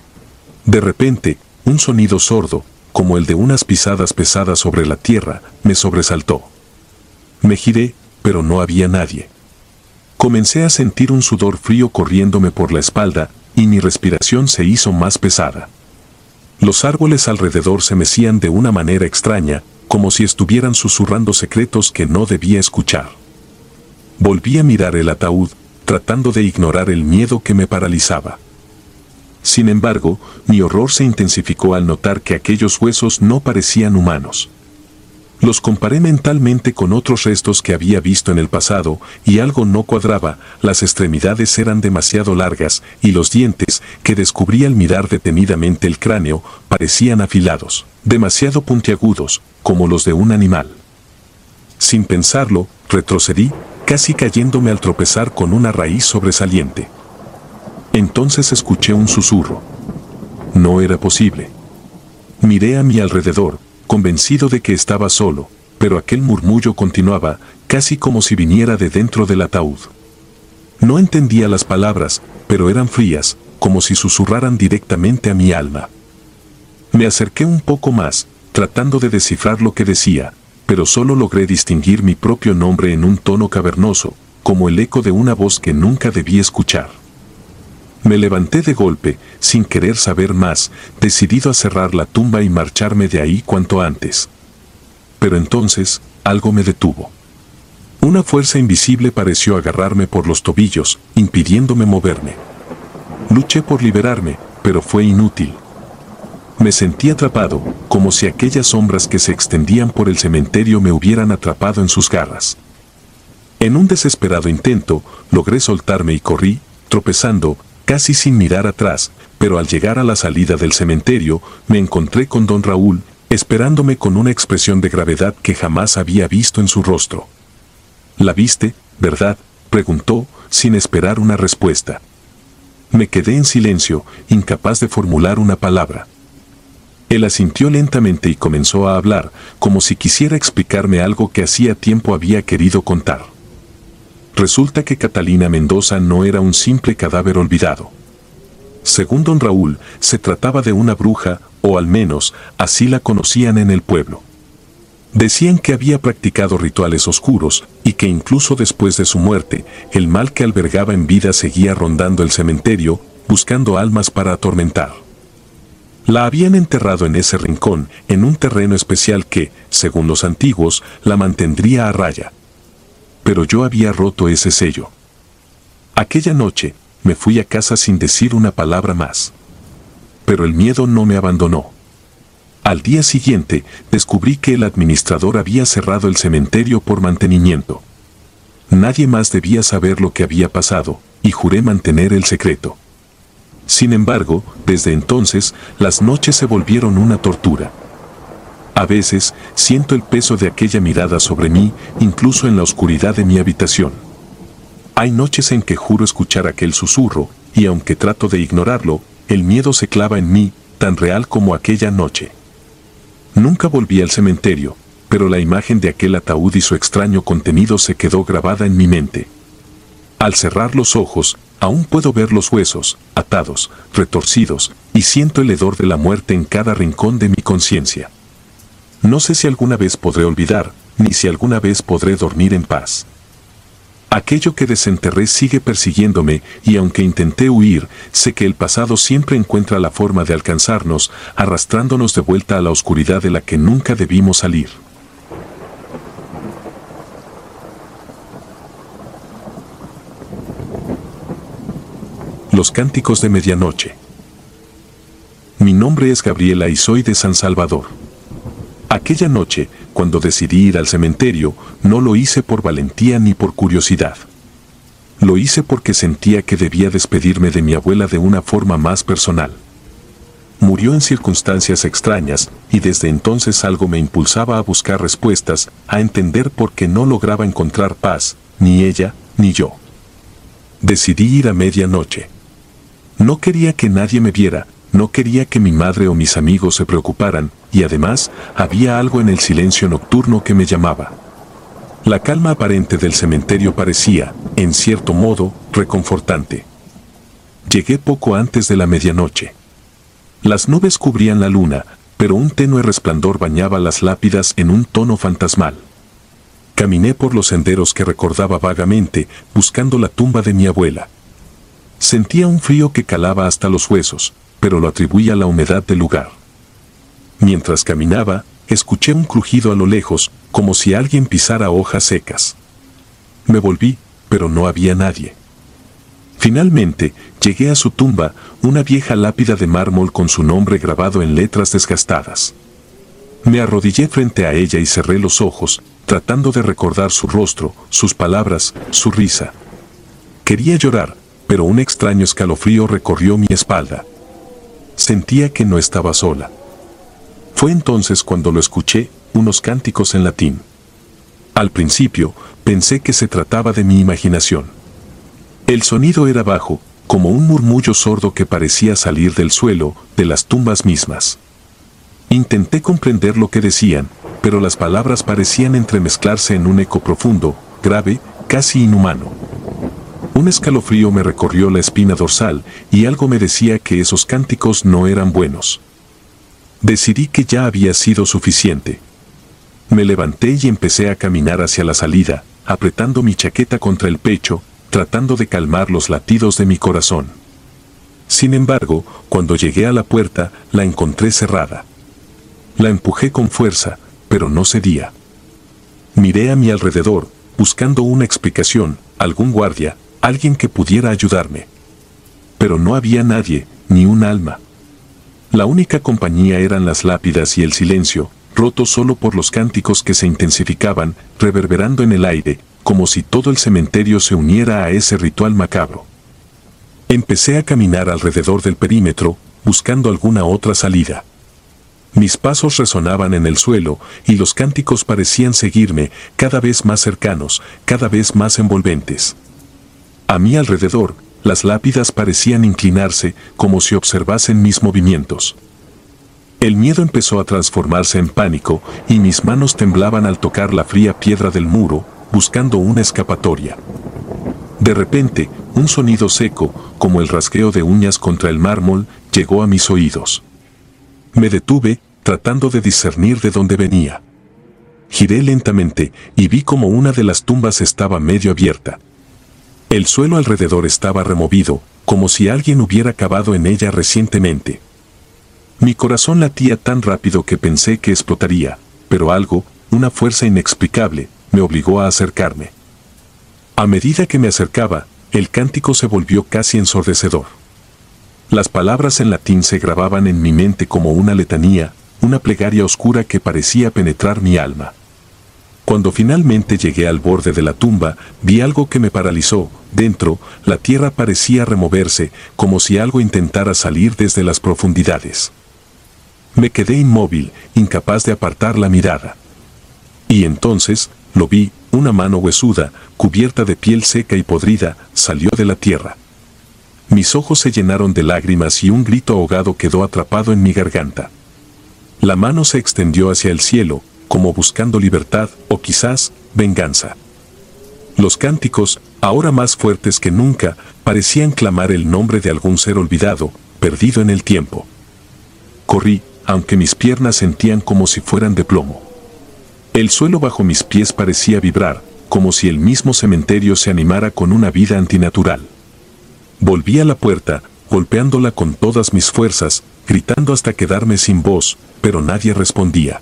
De repente, un sonido sordo, como el de unas pisadas pesadas sobre la tierra, me sobresaltó. Me giré, pero no había nadie. Comencé a sentir un sudor frío corriéndome por la espalda, y mi respiración se hizo más pesada. Los árboles alrededor se mecían de una manera extraña, como si estuvieran susurrando secretos que no debía escuchar. Volví a mirar el ataúd, tratando de ignorar el miedo que me paralizaba. Sin embargo, mi horror se intensificó al notar que aquellos huesos no parecían humanos. Los comparé mentalmente con otros restos que había visto en el pasado, y algo no cuadraba. Las extremidades eran demasiado largas, y los dientes, que descubrí al mirar detenidamente el cráneo, parecían afilados, demasiado puntiagudos, como los de un animal. Sin pensarlo, retrocedí, casi cayéndome al tropezar con una raíz sobresaliente. Entonces escuché un susurro. No era posible. Miré a mi alrededor, convencido de que estaba solo, pero aquel murmullo continuaba, casi como si viniera de dentro del ataúd. No entendía las palabras, pero eran frías, como si susurraran directamente a mi alma. Me acerqué un poco más, tratando de descifrar lo que decía, pero solo logré distinguir mi propio nombre en un tono cavernoso, como el eco de una voz que nunca debí escuchar. Me levanté de golpe, sin querer saber más, decidido a cerrar la tumba y marcharme de ahí cuanto antes. Pero entonces, algo me detuvo. Una fuerza invisible pareció agarrarme por los tobillos, impidiéndome moverme. Luché por liberarme, pero fue inútil. Me sentí atrapado, como si aquellas sombras que se extendían por el cementerio me hubieran atrapado en sus garras. En un desesperado intento, logré soltarme y corrí, tropezando, casi sin mirar atrás, pero al llegar a la salida del cementerio, me encontré con don Raúl, esperándome con una expresión de gravedad que jamás había visto en su rostro. ¿La viste, verdad?, preguntó, sin esperar una respuesta. Me quedé en silencio, incapaz de formular una palabra. Él asintió lentamente y comenzó a hablar, como si quisiera explicarme algo que hacía tiempo había querido contar. Resulta que Catalina Mendoza no era un simple cadáver olvidado. Según don Raúl, se trataba de una bruja, o al menos, así la conocían en el pueblo. Decían que había practicado rituales oscuros y que incluso después de su muerte, el mal que albergaba en vida seguía rondando el cementerio, buscando almas para atormentar. La habían enterrado en ese rincón, en un terreno especial que, según los antiguos, la mantendría a raya. Pero yo había roto ese sello. Aquella noche, me fui a casa sin decir una palabra más. Pero el miedo no me abandonó. Al día siguiente, descubrí que el administrador había cerrado el cementerio por mantenimiento. Nadie más debía saber lo que había pasado, y juré mantener el secreto. Sin embargo, desde entonces, las noches se volvieron una tortura. A veces, siento el peso de aquella mirada sobre mí, incluso en la oscuridad de mi habitación. Hay noches en que juro escuchar aquel susurro, y aunque trato de ignorarlo, el miedo se clava en mí, tan real como aquella noche. Nunca volví al cementerio, pero la imagen de aquel ataúd y su extraño contenido se quedó grabada en mi mente. Al cerrar los ojos, aún puedo ver los huesos, atados, retorcidos, y siento el hedor de la muerte en cada rincón de mi conciencia. No sé si alguna vez podré olvidar, ni si alguna vez podré dormir en paz. Aquello que desenterré sigue persiguiéndome, y aunque intenté huir, sé que el pasado siempre encuentra la forma de alcanzarnos, arrastrándonos de vuelta a la oscuridad de la que nunca debimos salir. Los cánticos de medianoche. Mi nombre es Gabriela y soy de San Salvador. Aquella noche, cuando decidí ir al cementerio, no lo hice por valentía ni por curiosidad. Lo hice porque sentía que debía despedirme de mi abuela de una forma más personal. Murió en circunstancias extrañas, y desde entonces algo me impulsaba a buscar respuestas, a entender por qué no lograba encontrar paz, ni ella, ni yo. Decidí ir a medianoche. No quería que nadie me viera, no quería que mi madre o mis amigos se preocuparan, y además, había algo en el silencio nocturno que me llamaba. La calma aparente del cementerio parecía, en cierto modo, reconfortante. Llegué poco antes de la medianoche. Las nubes cubrían la luna, pero un tenue resplandor bañaba las lápidas en un tono fantasmal. Caminé por los senderos que recordaba vagamente, buscando la tumba de mi abuela. Sentía un frío que calaba hasta los huesos, pero lo atribuía a la humedad del lugar. Mientras caminaba, escuché un crujido a lo lejos, como si alguien pisara hojas secas. Me volví, pero no había nadie. Finalmente, llegué a su tumba, una vieja lápida de mármol con su nombre grabado en letras desgastadas. Me arrodillé frente a ella y cerré los ojos, tratando de recordar su rostro, sus palabras, su risa. Quería llorar, pero un extraño escalofrío recorrió mi espalda. Sentía que no estaba sola. Fue entonces cuando lo escuché, unos cánticos en latín. Al principio, pensé que se trataba de mi imaginación. El sonido era bajo, como un murmullo sordo que parecía salir del suelo, de las tumbas mismas. Intenté comprender lo que decían, pero las palabras parecían entremezclarse en un eco profundo, grave, casi inhumano. Un escalofrío me recorrió la espina dorsal, y algo me decía que esos cánticos no eran buenos. Decidí que ya había sido suficiente. Me levanté y empecé a caminar hacia la salida, apretando mi chaqueta contra el pecho, tratando de calmar los latidos de mi corazón. Sin embargo, cuando llegué a la puerta, la encontré cerrada. La empujé con fuerza, pero no cedía. Miré a mi alrededor, buscando una explicación, algún guardia, alguien que pudiera ayudarme. Pero no había nadie, ni un alma. La única compañía eran las lápidas y el silencio, roto solo por los cánticos que se intensificaban, reverberando en el aire, como si todo el cementerio se uniera a ese ritual macabro. Empecé a caminar alrededor del perímetro, buscando alguna otra salida. Mis pasos resonaban en el suelo, y los cánticos parecían seguirme, cada vez más cercanos, cada vez más envolventes. A mi alrededor, las lápidas parecían inclinarse, como si observasen mis movimientos. El miedo empezó a transformarse en pánico, y mis manos temblaban al tocar la fría piedra del muro, buscando una escapatoria. De repente, un sonido seco, como el rasgueo de uñas contra el mármol, llegó a mis oídos. Me detuve, tratando de discernir de dónde venía. giré lentamente y vi como una de las tumbas estaba medio abierta. El suelo alrededor estaba removido, como si alguien hubiera cavado en ella recientemente. Mi corazón latía tan rápido que pensé que explotaría, pero algo, una fuerza inexplicable, me obligó a acercarme. A medida que me acercaba, el cántico se volvió casi ensordecedor. Las palabras en latín se grababan en mi mente como una letanía, una plegaria oscura que parecía penetrar mi alma. Cuando finalmente llegué al borde de la tumba, vi algo que me paralizó. Dentro, la tierra parecía removerse, como si algo intentara salir desde las profundidades. Me quedé inmóvil, incapaz de apartar la mirada. Y entonces, lo vi, una mano huesuda, cubierta de piel seca y podrida, salió de la tierra. Mis ojos se llenaron de lágrimas y un grito ahogado quedó atrapado en mi garganta. La mano se extendió hacia el cielo, como buscando libertad o quizás venganza. Los cánticos, ahora más fuertes que nunca, parecían clamar el nombre de algún ser olvidado, perdido en el tiempo. Corrí, aunque mis piernas sentían como si fueran de plomo. El suelo bajo mis pies parecía vibrar, como si el mismo cementerio se animara con una vida antinatural. Volví a la puerta, golpeándola con todas mis fuerzas, gritando hasta quedarme sin voz, pero nadie respondía.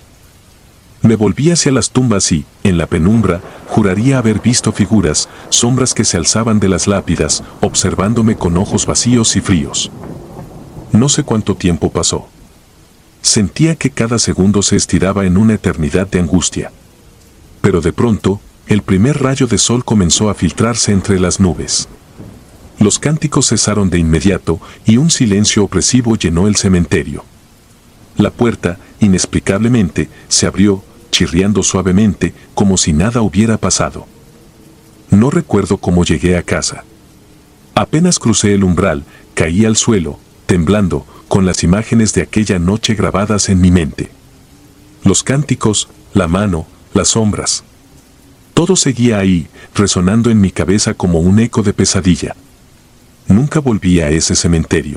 Me volví hacia las tumbas y, en la penumbra, juraría haber visto figuras, sombras que se alzaban de las lápidas, observándome con ojos vacíos y fríos. No sé cuánto tiempo pasó. Sentía que cada segundo se estiraba en una eternidad de angustia. Pero de pronto, el primer rayo de sol comenzó a filtrarse entre las nubes. Los cánticos cesaron de inmediato y un silencio opresivo llenó el cementerio. La puerta, inexplicablemente, se abrió, chirriando suavemente, como si nada hubiera pasado. No recuerdo cómo llegué a casa. Apenas crucé el umbral, caí al suelo, temblando, con las imágenes de aquella noche grabadas en mi mente. Los cánticos, la mano, las sombras. Todo seguía ahí, resonando en mi cabeza como un eco de pesadilla. Nunca volví a ese cementerio.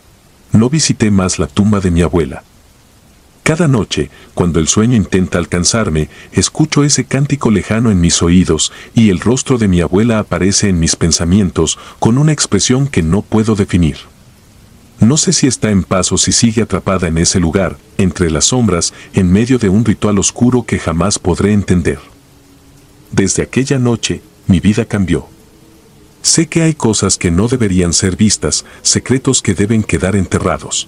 No visité más la tumba de mi abuela. Cada noche, cuando el sueño intenta alcanzarme, escucho ese cántico lejano en mis oídos y el rostro de mi abuela aparece en mis pensamientos con una expresión que no puedo definir. No sé si está en paz o si sigue atrapada en ese lugar, entre las sombras, en medio de un ritual oscuro que jamás podré entender. Desde aquella noche, mi vida cambió. Sé que hay cosas que no deberían ser vistas, secretos que deben quedar enterrados.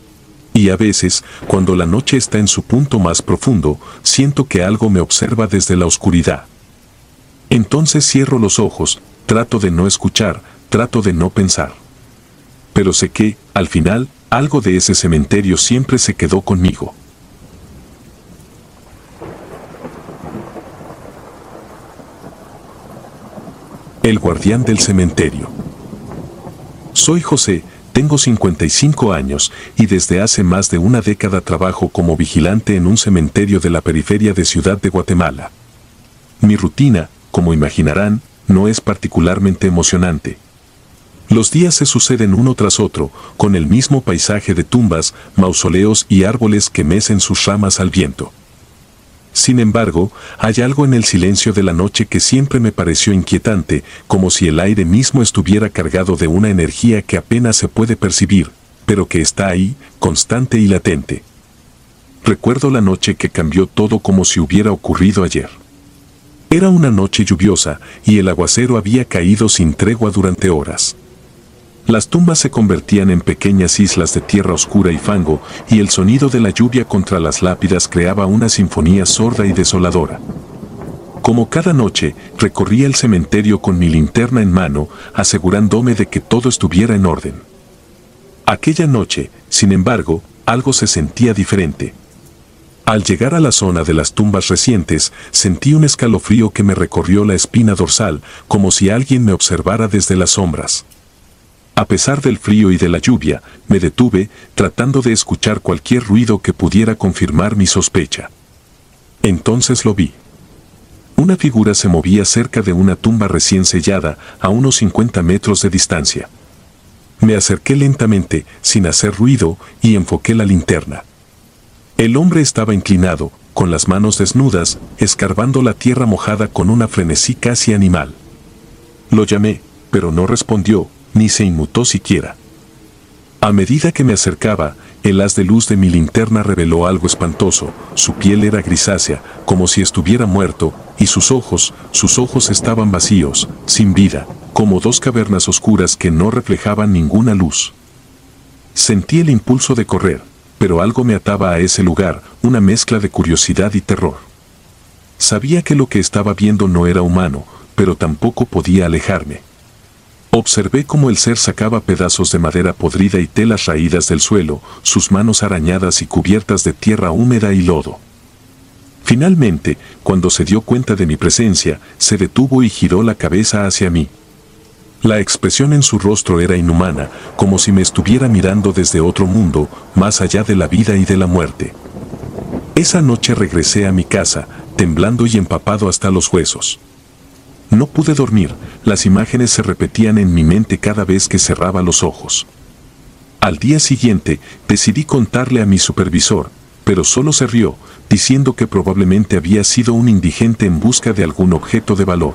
Y a veces, cuando la noche está en su punto más profundo, siento que algo me observa desde la oscuridad. Entonces cierro los ojos, trato de no escuchar, trato de no pensar. Pero sé que, al final, algo de ese cementerio siempre se quedó conmigo. El guardián del cementerio. Soy José, tengo 55 años y desde hace más de una década trabajo como vigilante en un cementerio de la periferia de Ciudad de Guatemala. Mi rutina, como imaginarán, no es particularmente emocionante. Los días se suceden uno tras otro, con el mismo paisaje de tumbas, mausoleos y árboles que mecen sus ramas al viento. Sin embargo, hay algo en el silencio de la noche que siempre me pareció inquietante, como si el aire mismo estuviera cargado de una energía que apenas se puede percibir, pero que está ahí, constante y latente. Recuerdo la noche que cambió todo como si hubiera ocurrido ayer. Era una noche lluviosa y el aguacero había caído sin tregua durante horas. Las tumbas se convertían en pequeñas islas de tierra oscura y fango, y el sonido de la lluvia contra las lápidas creaba una sinfonía sorda y desoladora. Como cada noche, recorría el cementerio con mi linterna en mano, asegurándome de que todo estuviera en orden. Aquella noche, sin embargo, algo se sentía diferente. Al llegar a la zona de las tumbas recientes, sentí un escalofrío que me recorrió la espina dorsal, como si alguien me observara desde las sombras. A pesar del frío y de la lluvia, me detuve, tratando de escuchar cualquier ruido que pudiera confirmar mi sospecha. Entonces lo vi. Una figura se movía cerca de una tumba recién sellada, a unos 50 metros de distancia. Me acerqué lentamente, sin hacer ruido, y enfoqué la linterna. El hombre estaba inclinado, con las manos desnudas, escarbando la tierra mojada con una frenesí casi animal. Lo llamé, pero no respondió, ni se inmutó siquiera. A medida que me acercaba, el haz de luz de mi linterna reveló algo espantoso. Su piel era grisácea, como si estuviera muerto, y sus ojos estaban vacíos, sin vida, como dos cavernas oscuras que no reflejaban ninguna luz. Sentí el impulso de correr, pero algo me ataba a ese lugar, una mezcla de curiosidad y terror. Sabía que lo que estaba viendo no era humano, pero tampoco podía alejarme. Observé cómo el ser sacaba pedazos de madera podrida y telas raídas del suelo, sus manos arañadas y cubiertas de tierra húmeda y lodo. Finalmente, cuando se dio cuenta de mi presencia, se detuvo y giró la cabeza hacia mí. La expresión en su rostro era inhumana, como si me estuviera mirando desde otro mundo, más allá de la vida y de la muerte. Esa noche regresé a mi casa, temblando y empapado hasta los huesos. No pude dormir, las imágenes se repetían en mi mente cada vez que cerraba los ojos. Al día siguiente, decidí contarle a mi supervisor, pero solo se rió, diciendo que probablemente había sido un indigente en busca de algún objeto de valor.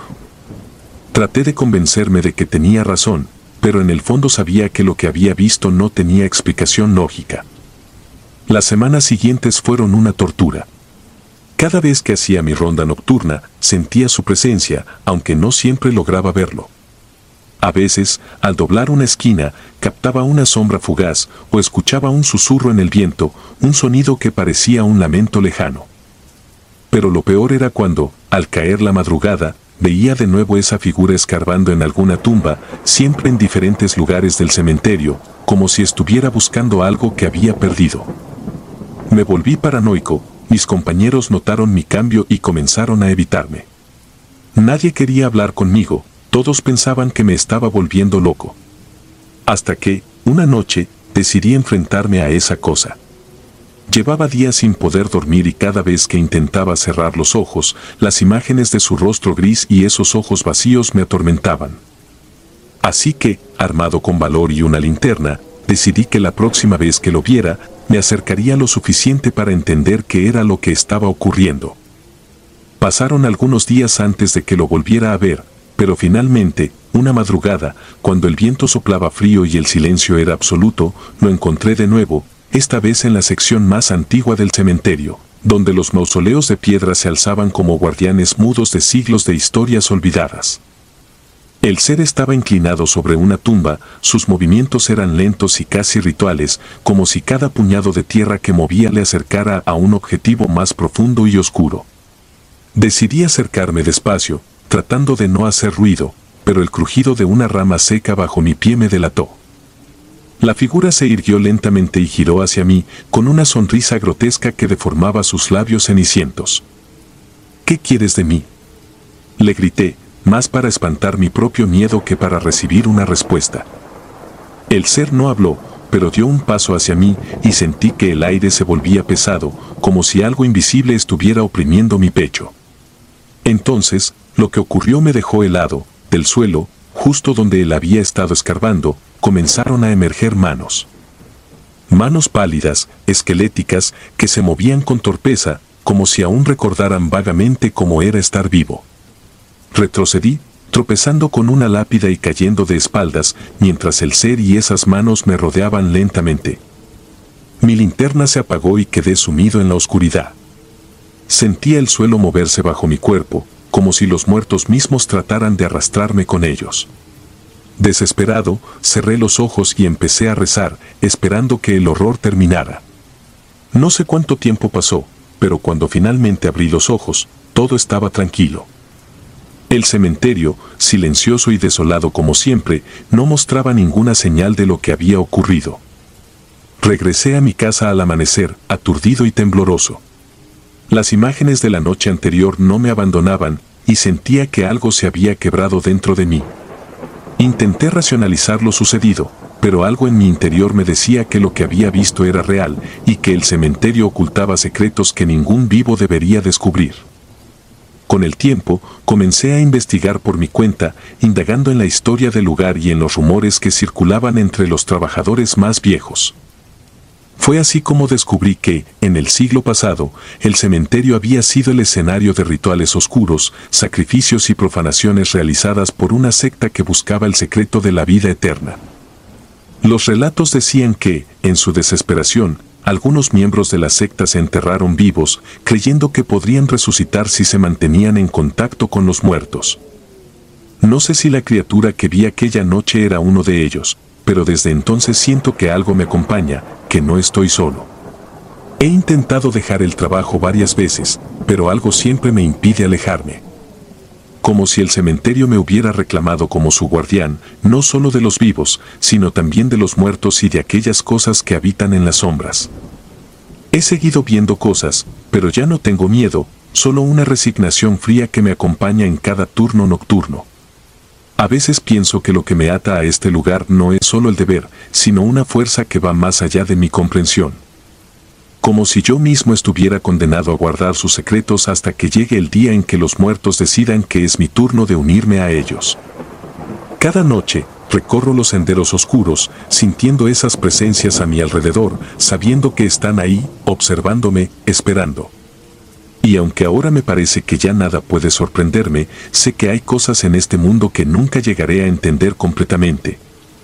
Traté de convencerme de que tenía razón, pero en el fondo sabía que lo que había visto no tenía explicación lógica. Las semanas siguientes fueron una tortura. Cada vez que hacía mi ronda nocturna, sentía su presencia, aunque no siempre lograba verlo. A veces, al doblar una esquina, captaba una sombra fugaz o escuchaba un susurro en el viento, un sonido que parecía un lamento lejano. Pero lo peor era cuando, al caer la madrugada, veía de nuevo esa figura escarbando en alguna tumba, siempre en diferentes lugares del cementerio, como si estuviera buscando algo que había perdido. Me volví paranoico, mis compañeros notaron mi cambio y comenzaron a evitarme. Nadie quería hablar conmigo, todos pensaban que me estaba volviendo loco. Hasta que, una noche, decidí enfrentarme a esa cosa. Llevaba días sin poder dormir y cada vez que intentaba cerrar los ojos, las imágenes de su rostro gris y esos ojos vacíos me atormentaban. Así que, armado con valor y una linterna, decidí que la próxima vez que lo viera, me acercaría lo suficiente para entender qué era lo que estaba ocurriendo. Pasaron algunos días antes de que lo volviera a ver, pero finalmente, una madrugada, cuando el viento soplaba frío y el silencio era absoluto, lo encontré de nuevo, esta vez en la sección más antigua del cementerio, donde los mausoleos de piedra se alzaban como guardianes mudos de siglos de historias olvidadas. El ser estaba inclinado sobre una tumba, sus movimientos eran lentos y casi rituales, como si cada puñado de tierra que movía le acercara a un objetivo más profundo y oscuro. Decidí acercarme despacio, tratando de no hacer ruido, pero el crujido de una rama seca bajo mi pie me delató. La figura se irguió lentamente y giró hacia mí, con una sonrisa grotesca que deformaba sus labios cenicientos. ¿Qué quieres de mí?, le grité, más para espantar mi propio miedo que para recibir una respuesta. El ser no habló, pero dio un paso hacia mí y sentí que el aire se volvía pesado, como si algo invisible estuviera oprimiendo mi pecho. Entonces, lo que ocurrió me dejó helado. Del suelo, justo donde él había estado escarbando, comenzaron a emerger manos. Manos pálidas, esqueléticas, que se movían con torpeza, como si aún recordaran vagamente cómo era estar vivo. Retrocedí, tropezando con una lápida y cayendo de espaldas, mientras el ser y esas manos me rodeaban lentamente. Mi linterna se apagó y quedé sumido en la oscuridad. Sentía el suelo moverse bajo mi cuerpo, como si los muertos mismos trataran de arrastrarme con ellos. Desesperado, cerré los ojos y empecé a rezar, esperando que el horror terminara. No sé cuánto tiempo pasó, pero cuando finalmente abrí los ojos, todo estaba tranquilo. El cementerio, silencioso y desolado como siempre, no mostraba ninguna señal de lo que había ocurrido. Regresé a mi casa al amanecer, aturdido y tembloroso. Las imágenes de la noche anterior no me abandonaban, y sentía que algo se había quebrado dentro de mí. Intenté racionalizar lo sucedido, pero algo en mi interior me decía que lo que había visto era real, y que el cementerio ocultaba secretos que ningún vivo debería descubrir. Con el tiempo, comencé a investigar por mi cuenta, indagando en la historia del lugar y en los rumores que circulaban entre los trabajadores más viejos. Fue así como descubrí que, en el siglo pasado, el cementerio había sido el escenario de rituales oscuros, sacrificios y profanaciones realizadas por una secta que buscaba el secreto de la vida eterna. Los relatos decían que, en su desesperación, algunos miembros de la secta se enterraron vivos, creyendo que podrían resucitar si se mantenían en contacto con los muertos. No sé si la criatura que vi aquella noche era uno de ellos, pero desde entonces siento que algo me acompaña, que no estoy solo. He intentado dejar el trabajo varias veces, pero algo siempre me impide alejarme. Como si el cementerio me hubiera reclamado como su guardián, no solo de los vivos, sino también de los muertos y de aquellas cosas que habitan en las sombras. He seguido viendo cosas, pero ya no tengo miedo, solo una resignación fría que me acompaña en cada turno nocturno. A veces pienso que lo que me ata a este lugar no es solo el deber, sino una fuerza que va más allá de mi comprensión. Como si yo mismo estuviera condenado a guardar sus secretos hasta que llegue el día en que los muertos decidan que es mi turno de unirme a ellos. Cada noche, recorro los senderos oscuros, sintiendo esas presencias a mi alrededor, sabiendo que están ahí, observándome, esperando. Y aunque ahora me parece que ya nada puede sorprenderme, sé que hay cosas en este mundo que nunca llegaré a entender completamente.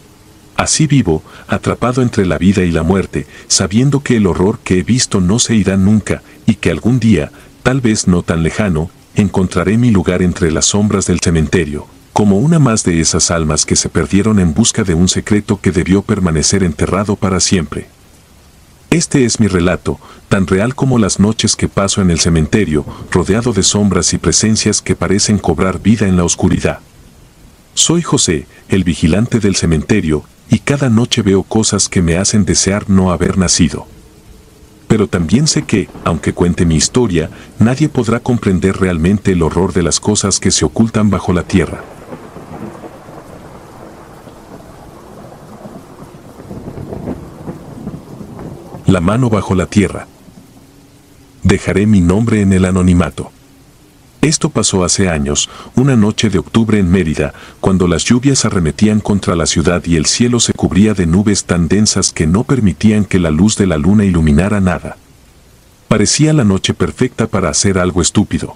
Así vivo, atrapado entre la vida y la muerte, sabiendo que el horror que he visto no se irá nunca, y que algún día, tal vez no tan lejano, encontraré mi lugar entre las sombras del cementerio, como una más de esas almas que se perdieron en busca de un secreto que debió permanecer enterrado para siempre. Este es mi relato, tan real como las noches que paso en el cementerio, rodeado de sombras y presencias que parecen cobrar vida en la oscuridad. Soy José, el vigilante del cementerio, y cada noche veo cosas que me hacen desear no haber nacido. Pero también sé que, aunque cuente mi historia, nadie podrá comprender realmente el horror de las cosas que se ocultan bajo la tierra. La mano bajo la tierra. Dejaré mi nombre en el anonimato. Esto pasó hace años, una noche de octubre en Mérida, cuando las lluvias arremetían contra la ciudad y el cielo se cubría de nubes tan densas que no permitían que la luz de la luna iluminara nada. Parecía la noche perfecta para hacer algo estúpido.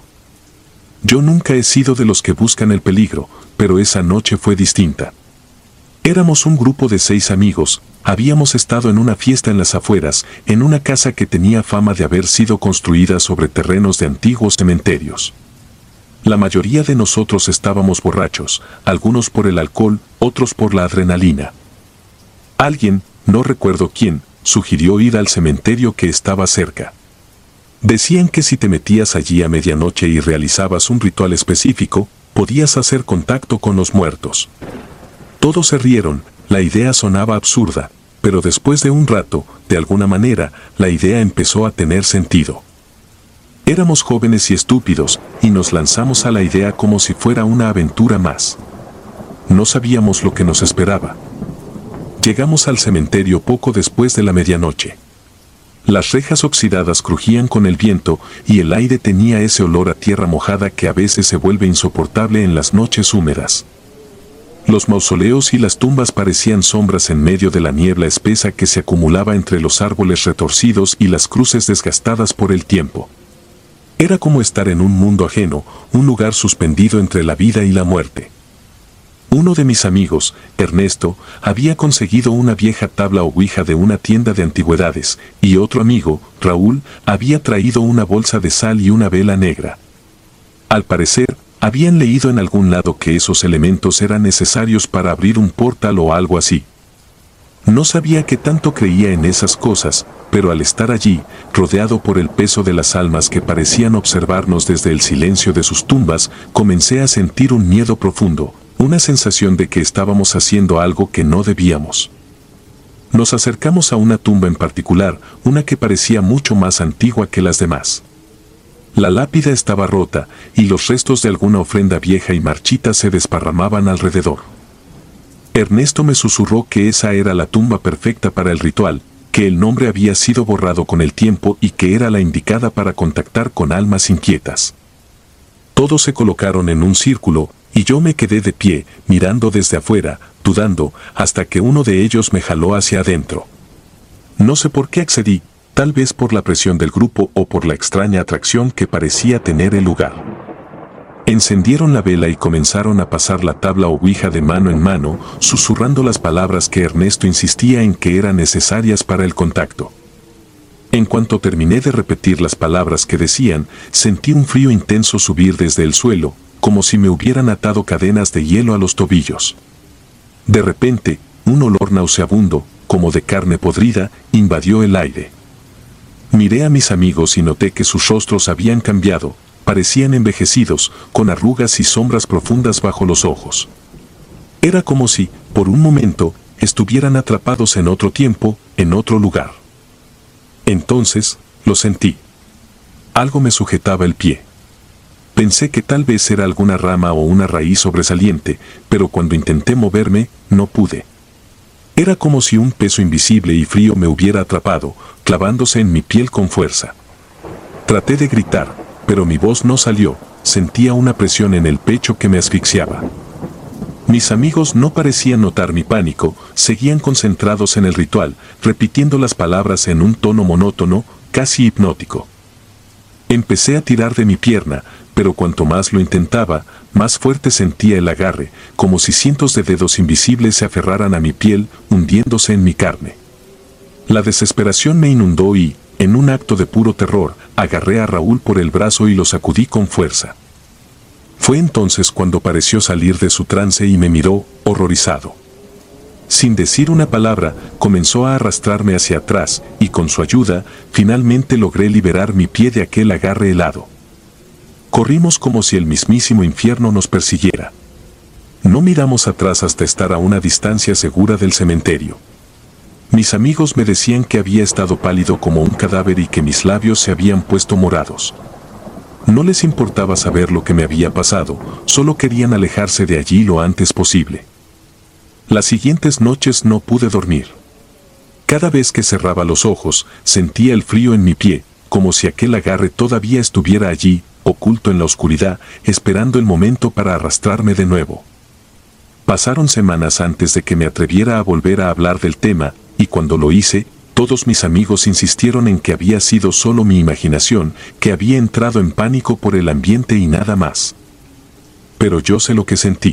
Yo nunca he sido de los que buscan el peligro, pero esa noche fue distinta. Éramos un grupo de 6 amigos, habíamos estado en una fiesta en las afueras, en una casa que tenía fama de haber sido construida sobre terrenos de antiguos cementerios. La mayoría de nosotros estábamos borrachos, algunos por el alcohol, otros por la adrenalina. Alguien, no recuerdo quién, sugirió ir al cementerio que estaba cerca. Decían que si te metías allí a medianoche y realizabas un ritual específico, podías hacer contacto con los muertos. Todos se rieron, la idea sonaba absurda, pero después de un rato, de alguna manera, la idea empezó a tener sentido. Éramos jóvenes y estúpidos, y nos lanzamos a la idea como si fuera una aventura más. No sabíamos lo que nos esperaba. Llegamos al cementerio poco después de la medianoche. Las rejas oxidadas crujían con el viento, y el aire tenía ese olor a tierra mojada que a veces se vuelve insoportable en las noches húmedas. Los mausoleos y las tumbas parecían sombras en medio de la niebla espesa que se acumulaba entre los árboles retorcidos y las cruces desgastadas por el tiempo. Era como estar en un mundo ajeno, un lugar suspendido entre la vida y la muerte. Uno de mis amigos, Ernesto, había conseguido una vieja tabla ouija de una tienda de antigüedades, y otro amigo, Raúl, había traído una bolsa de sal y una vela negra. Al parecer, habían leído en algún lado que esos elementos eran necesarios para abrir un portal o algo así. No sabía qué tanto creía en esas cosas, pero al estar allí, rodeado por el peso de las almas que parecían observarnos desde el silencio de sus tumbas, comencé a sentir un miedo profundo, una sensación de que estábamos haciendo algo que no debíamos. Nos acercamos a una tumba en particular, una que parecía mucho más antigua que las demás. La lápida estaba rota, y los restos de alguna ofrenda vieja y marchita se desparramaban alrededor. Ernesto me susurró que esa era la tumba perfecta para el ritual, que el nombre había sido borrado con el tiempo y que era la indicada para contactar con almas inquietas. Todos se colocaron en un círculo, y yo me quedé de pie, mirando desde afuera, dudando, hasta que uno de ellos me jaló hacia adentro. No sé por qué accedí, tal vez por la presión del grupo o por la extraña atracción que parecía tener el lugar. Encendieron la vela y comenzaron a pasar la tabla ouija de mano en mano, susurrando las palabras que Ernesto insistía en que eran necesarias para el contacto. En cuanto terminé de repetir las palabras que decían, sentí un frío intenso subir desde el suelo, como si me hubieran atado cadenas de hielo a los tobillos. De repente, un olor nauseabundo, como de carne podrida, invadió el aire. Miré a mis amigos y noté que sus rostros habían cambiado, parecían envejecidos, con arrugas y sombras profundas bajo los ojos. Era como si, por un momento, estuvieran atrapados en otro tiempo, en otro lugar. Entonces, lo sentí. Algo me sujetaba el pie. Pensé que tal vez era alguna rama o una raíz sobresaliente, pero cuando intenté moverme, no pude. Era como si un peso invisible y frío me hubiera atrapado, clavándose en mi piel con fuerza. Traté de gritar, pero mi voz no salió, sentía una presión en el pecho que me asfixiaba. Mis amigos no parecían notar mi pánico, seguían concentrados en el ritual, repitiendo las palabras en un tono monótono, casi hipnótico. Empecé a tirar de mi pierna, pero cuanto más lo intentaba, más fuerte sentía el agarre, como si cientos de dedos invisibles se aferraran a mi piel, hundiéndose en mi carne. La desesperación me inundó y, en un acto de puro terror, agarré a Raúl por el brazo y lo sacudí con fuerza. Fue entonces cuando pareció salir de su trance y me miró, horrorizado. Sin decir una palabra, comenzó a arrastrarme hacia atrás, y con su ayuda, finalmente logré liberar mi pie de aquel agarre helado. Corrimos como si el mismísimo infierno nos persiguiera. No miramos atrás hasta estar a una distancia segura del cementerio. Mis amigos me decían que había estado pálido como un cadáver y que mis labios se habían puesto morados. No les importaba saber lo que me había pasado, solo querían alejarse de allí lo antes posible. Las siguientes noches no pude dormir. Cada vez que cerraba los ojos, sentía el frío en mi pie, como si aquel agarre todavía estuviera allí, oculto en la oscuridad, esperando el momento para arrastrarme de nuevo. Pasaron semanas antes de que me atreviera a volver a hablar del tema, y cuando lo hice, todos mis amigos insistieron en que había sido solo mi imaginación, que había entrado en pánico por el ambiente y nada más. Pero yo sé lo que sentí.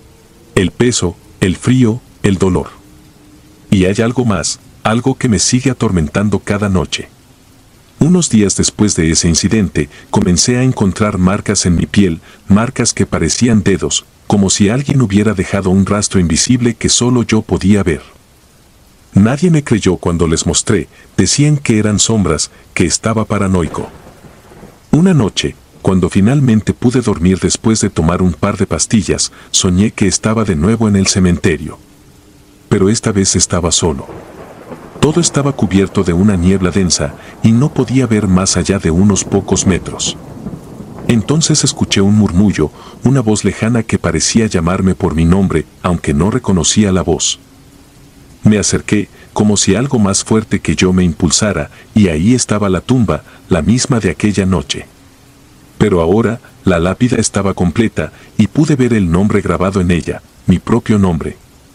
El peso, el frío, el dolor. Y hay algo más, algo que me sigue atormentando cada noche. Unos días después de ese incidente, comencé a encontrar marcas en mi piel, marcas que parecían dedos, como si alguien hubiera dejado un rastro invisible que solo yo podía ver. Nadie me creyó cuando les mostré, decían que eran sombras, que estaba paranoico. Una noche, cuando finalmente pude dormir después de tomar un par de pastillas, soñé que estaba de nuevo en el cementerio. Pero esta vez estaba solo. Todo estaba cubierto de una niebla densa, y no podía ver más allá de unos pocos metros. Entonces escuché un murmullo, una voz lejana que parecía llamarme por mi nombre, aunque no reconocía la voz. Me acerqué, como si algo más fuerte que yo me impulsara, y ahí estaba la tumba, la misma de aquella noche. Pero ahora, la lápida estaba completa, y pude ver el nombre grabado en ella, mi propio nombre.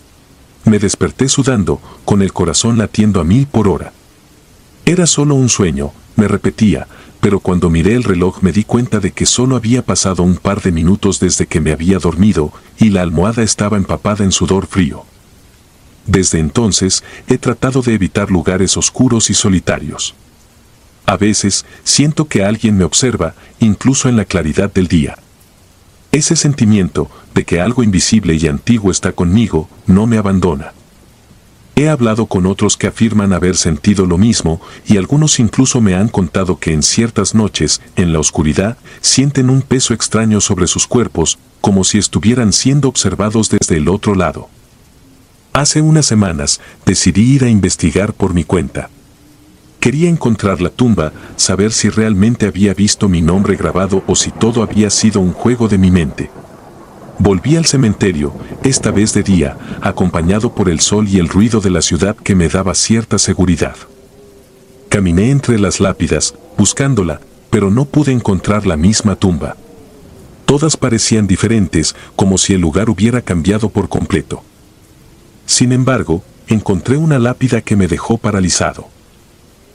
Me desperté sudando, con el corazón latiendo a 1000 por hora. Era solo un sueño, me repetía, pero cuando miré el reloj me di cuenta de que solo había pasado un par de minutos desde que me había dormido, y la almohada estaba empapada en sudor frío. Desde entonces, he tratado de evitar lugares oscuros y solitarios. A veces, siento que alguien me observa, incluso en la claridad del día. Ese sentimiento, de que algo invisible y antiguo está conmigo, no me abandona. He hablado con otros que afirman haber sentido lo mismo, y algunos incluso me han contado que en ciertas noches, en la oscuridad, sienten un peso extraño sobre sus cuerpos, como si estuvieran siendo observados desde el otro lado. Hace unas semanas, decidí ir a investigar por mi cuenta. Quería encontrar la tumba, saber si realmente había visto mi nombre grabado o si todo había sido un juego de mi mente. Volví al cementerio, esta vez de día, acompañado por el sol y el ruido de la ciudad que me daba cierta seguridad. Caminé entre las lápidas, buscándola, pero no pude encontrar la misma tumba. Todas parecían diferentes, como si el lugar hubiera cambiado por completo. Sin embargo, encontré una lápida que me dejó paralizado.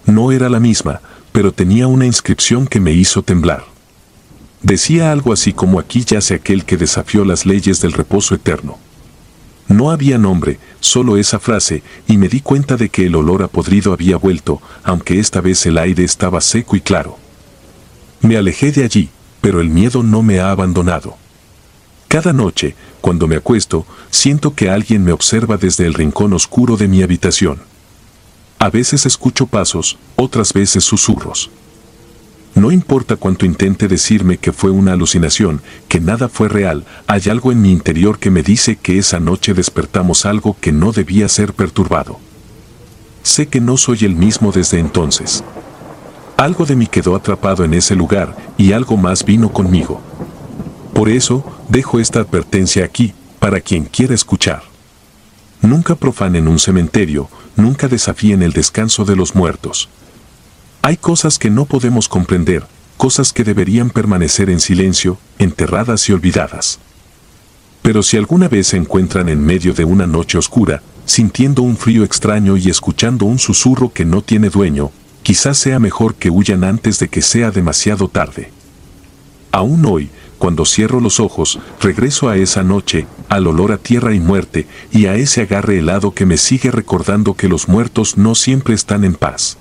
No era la misma, pero tenía una inscripción que me hizo temblar. Decía algo así como: aquí yace aquel que desafió las leyes del reposo eterno. No había nombre, solo esa frase, y me di cuenta de que el olor a podrido había vuelto, aunque esta vez el aire estaba seco y claro. Me alejé de allí, pero el miedo no me ha abandonado. Cada noche, cuando me acuesto, siento que alguien me observa desde el rincón oscuro de mi habitación. A veces escucho pasos, otras veces susurros. No importa cuánto intente decirme que fue una alucinación, que nada fue real, hay algo en mi interior que me dice que esa noche despertamos algo que no debía ser perturbado. Sé que no soy el mismo desde entonces. Algo de mí quedó atrapado en ese lugar y algo más vino conmigo. Por eso, dejo esta advertencia aquí, para quien quiera escuchar. Nunca profanen un cementerio, nunca desafíen el descanso de los muertos. Hay cosas que no podemos comprender, cosas que deberían permanecer en silencio, enterradas y olvidadas. Pero si alguna vez se encuentran en medio de una noche oscura, sintiendo un frío extraño y escuchando un susurro que no tiene dueño, quizás sea mejor que huyan antes de que sea demasiado tarde. Aún hoy, cuando cierro los ojos, regreso a esa noche, al olor a tierra y muerte, y a ese agarre helado que me sigue recordando que los muertos no siempre están en paz.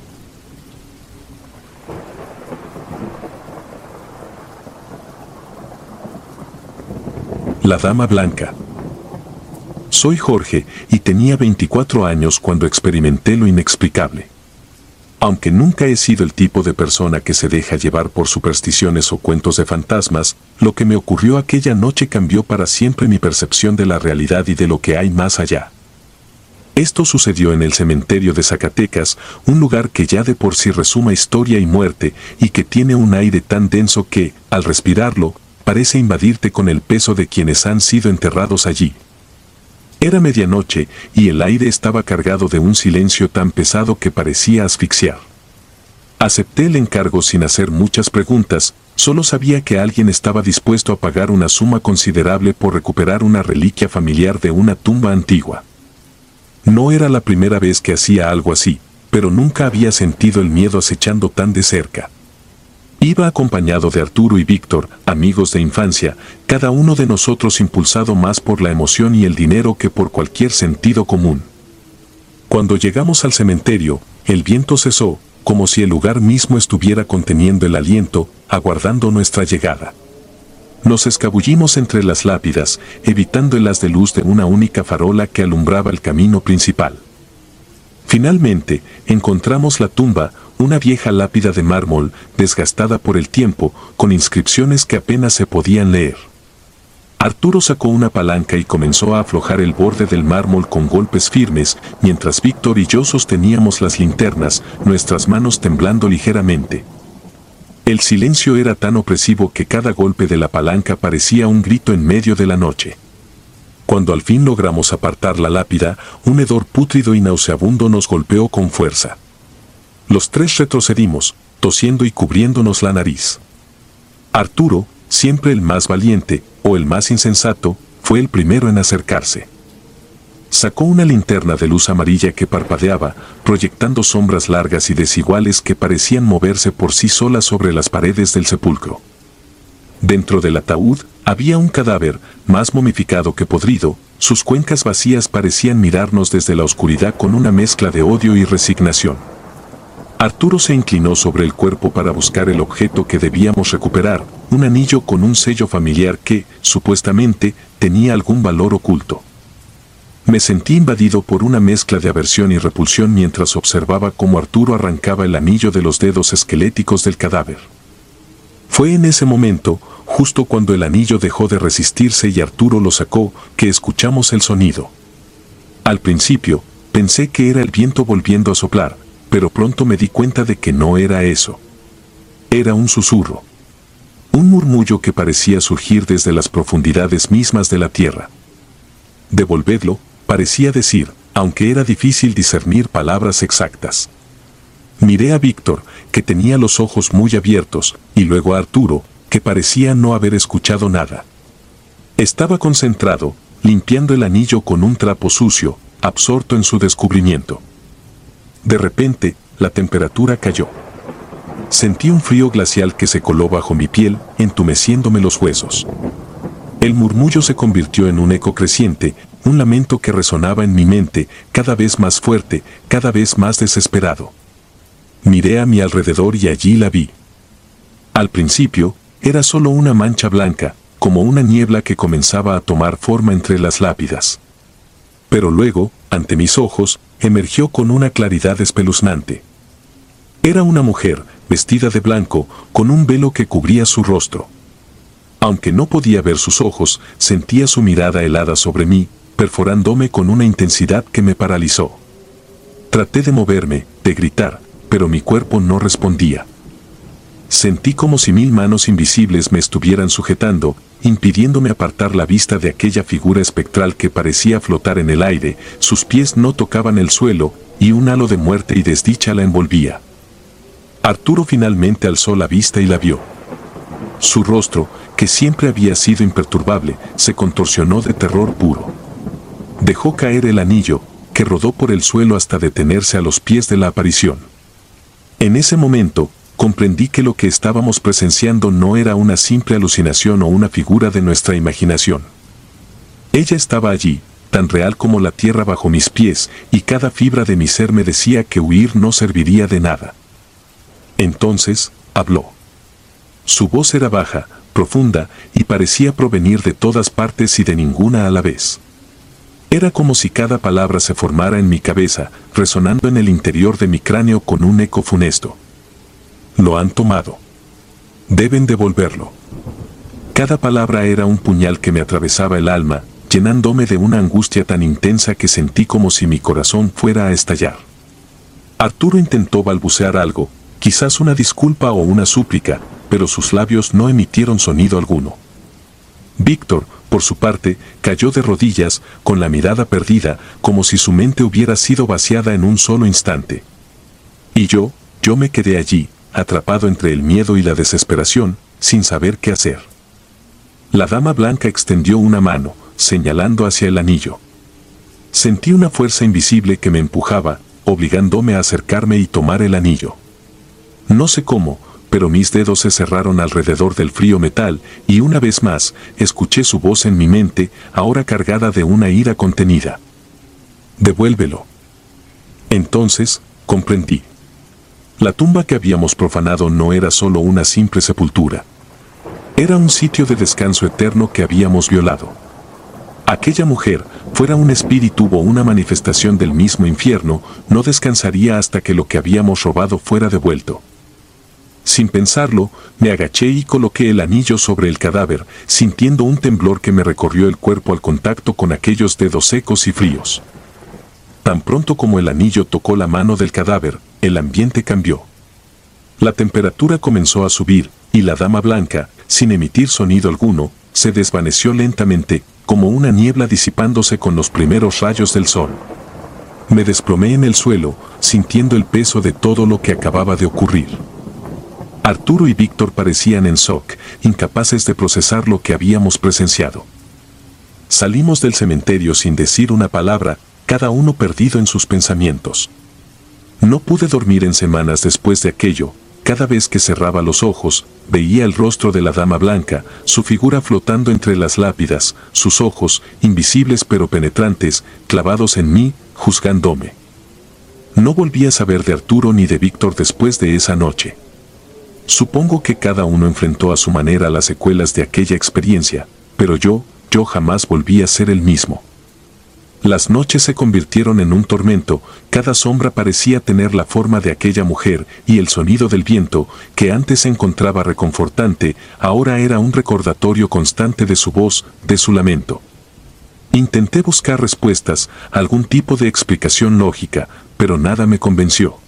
La Dama Blanca. Soy Jorge y tenía 24 años cuando experimenté lo inexplicable. Aunque nunca he sido el tipo de persona que se deja llevar por supersticiones o cuentos de fantasmas, lo que me ocurrió aquella noche cambió para siempre mi percepción de la realidad y de lo que hay más allá. Esto sucedió en el cementerio de Zacatecas, un lugar que ya de por sí resuma historia y muerte y que tiene un aire tan denso que, al respirarlo, parece invadirte con el peso de quienes han sido enterrados allí. Era medianoche y el aire estaba cargado de un silencio tan pesado que parecía asfixiar. Acepté el encargo sin hacer muchas preguntas, solo sabía que alguien estaba dispuesto a pagar una suma considerable por recuperar una reliquia familiar de una tumba antigua. No era la primera vez que hacía algo así, pero nunca había sentido el miedo acechando tan de cerca. Iba acompañado de Arturo y Víctor, amigos de infancia, cada uno de nosotros impulsado más por la emoción y el dinero que por cualquier sentido común. Cuando llegamos al cementerio, el viento cesó, como si el lugar mismo estuviera conteniendo el aliento, aguardando nuestra llegada. Nos escabullimos entre las lápidas, evitando el haz de luz de una única farola que alumbraba el camino principal. Finalmente, encontramos la tumba, una vieja lápida de mármol, desgastada por el tiempo, con inscripciones que apenas se podían leer. Arturo sacó una palanca y comenzó a aflojar el borde del mármol con golpes firmes, mientras Víctor y yo sosteníamos las linternas, nuestras manos temblando ligeramente. El silencio era tan opresivo que cada golpe de la palanca parecía un grito en medio de la noche. Cuando al fin logramos apartar la lápida, un hedor pútrido y nauseabundo nos golpeó con fuerza. Los tres retrocedimos, tosiendo y cubriéndonos la nariz. Arturo, siempre el más valiente, o el más insensato, fue el primero en acercarse. Sacó una linterna de luz amarilla que parpadeaba, proyectando sombras largas y desiguales que parecían moverse por sí solas sobre las paredes del sepulcro. Dentro del ataúd había un cadáver, más momificado que podrido, sus cuencas vacías parecían mirarnos desde la oscuridad con una mezcla de odio y resignación. Arturo se inclinó sobre el cuerpo para buscar el objeto que debíamos recuperar, un anillo con un sello familiar que, supuestamente, tenía algún valor oculto. Me sentí invadido por una mezcla de aversión y repulsión mientras observaba cómo Arturo arrancaba el anillo de los dedos esqueléticos del cadáver. Fue en ese momento, justo cuando el anillo dejó de resistirse y Arturo lo sacó, que escuchamos el sonido. Al principio, pensé que era el viento volviendo a soplar, pero pronto me di cuenta de que no era eso. Era un susurro. Un murmullo que parecía surgir desde las profundidades mismas de la tierra. Devolvedlo, parecía decir, aunque era difícil discernir palabras exactas. Miré a Víctor, que tenía los ojos muy abiertos, y luego a Arturo, que parecía no haber escuchado nada. Estaba concentrado, limpiando el anillo con un trapo sucio, absorto en su descubrimiento. De repente, la temperatura cayó. Sentí un frío glacial que se coló bajo mi piel, entumeciéndome los huesos. El murmullo se convirtió en un eco creciente, un lamento que resonaba en mi mente, cada vez más fuerte, cada vez más desesperado. Miré a mi alrededor y allí la vi. Al principio, era solo una mancha blanca, como una niebla que comenzaba a tomar forma entre las lápidas. Pero luego, ante mis ojos, emergió con una claridad espeluznante. Era una mujer, vestida de blanco, con un velo que cubría su rostro. Aunque no podía ver sus ojos, sentía su mirada helada sobre mí, perforándome con una intensidad que me paralizó. Traté de moverme, de gritar, pero mi cuerpo no respondía. Sentí como si 1000 manos invisibles me estuvieran sujetando, impidiéndome apartar la vista de aquella figura espectral que parecía flotar en el aire, sus pies no tocaban el suelo, y un halo de muerte y desdicha la envolvía. Arturo finalmente alzó la vista y la vio. Su rostro, que siempre había sido imperturbable, se contorsionó de terror puro. Dejó caer el anillo, que rodó por el suelo hasta detenerse a los pies de la aparición. En ese momento, comprendí que lo que estábamos presenciando no era una simple alucinación o una figura de nuestra imaginación. Ella estaba allí, tan real como la tierra bajo mis pies, y cada fibra de mi ser me decía que huir no serviría de nada. Entonces, habló. Su voz era baja, profunda, y parecía provenir de todas partes y de ninguna a la vez. Era como si cada palabra se formara en mi cabeza, resonando en el interior de mi cráneo con un eco funesto. Lo han tomado. Deben devolverlo. Cada palabra era un puñal que me atravesaba el alma, llenándome de una angustia tan intensa que sentí como si mi corazón fuera a estallar. Arturo intentó balbucear algo, quizás una disculpa o una súplica, pero sus labios no emitieron sonido alguno. Víctor, por su parte, cayó de rodillas, con la mirada perdida, como si su mente hubiera sido vaciada en un solo instante. Y yo me quedé allí, atrapado entre el miedo y la desesperación, sin saber qué hacer. La dama blanca extendió una mano, señalando hacia el anillo. Sentí una fuerza invisible que me empujaba, obligándome a acercarme y tomar el anillo. No sé cómo, pero mis dedos se cerraron alrededor del frío metal, y una vez más, escuché su voz en mi mente, ahora cargada de una ira contenida. «Devuélvelo». Entonces, comprendí. La tumba que habíamos profanado no era solo una simple sepultura. Era un sitio de descanso eterno que habíamos violado. Aquella mujer, fuera un espíritu o una manifestación del mismo infierno, no descansaría hasta que lo que habíamos robado fuera devuelto. Sin pensarlo, me agaché y coloqué el anillo sobre el cadáver, sintiendo un temblor que me recorrió el cuerpo al contacto con aquellos dedos secos y fríos. Tan pronto como el anillo tocó la mano del cadáver, el ambiente cambió. La temperatura comenzó a subir, y la dama blanca, sin emitir sonido alguno, se desvaneció lentamente, como una niebla disipándose con los primeros rayos del sol. Me desplomé en el suelo, sintiendo el peso de todo lo que acababa de ocurrir. Arturo y Víctor parecían en shock, incapaces de procesar lo que habíamos presenciado. Salimos del cementerio sin decir una palabra, cada uno perdido en sus pensamientos. No pude dormir en semanas después de aquello. Cada vez que cerraba los ojos, veía el rostro de la dama blanca, su figura flotando entre las lápidas, sus ojos, invisibles pero penetrantes, clavados en mí, juzgándome. No volví a saber de Arturo ni de Víctor después de esa noche. Supongo que cada uno enfrentó a su manera las secuelas de aquella experiencia, pero yo jamás volví a ser el mismo. Las noches se convirtieron en un tormento, cada sombra parecía tener la forma de aquella mujer, y el sonido del viento, que antes se encontraba reconfortante, ahora era un recordatorio constante de su voz, de su lamento. Intenté buscar respuestas, algún tipo de explicación lógica, pero nada me convenció.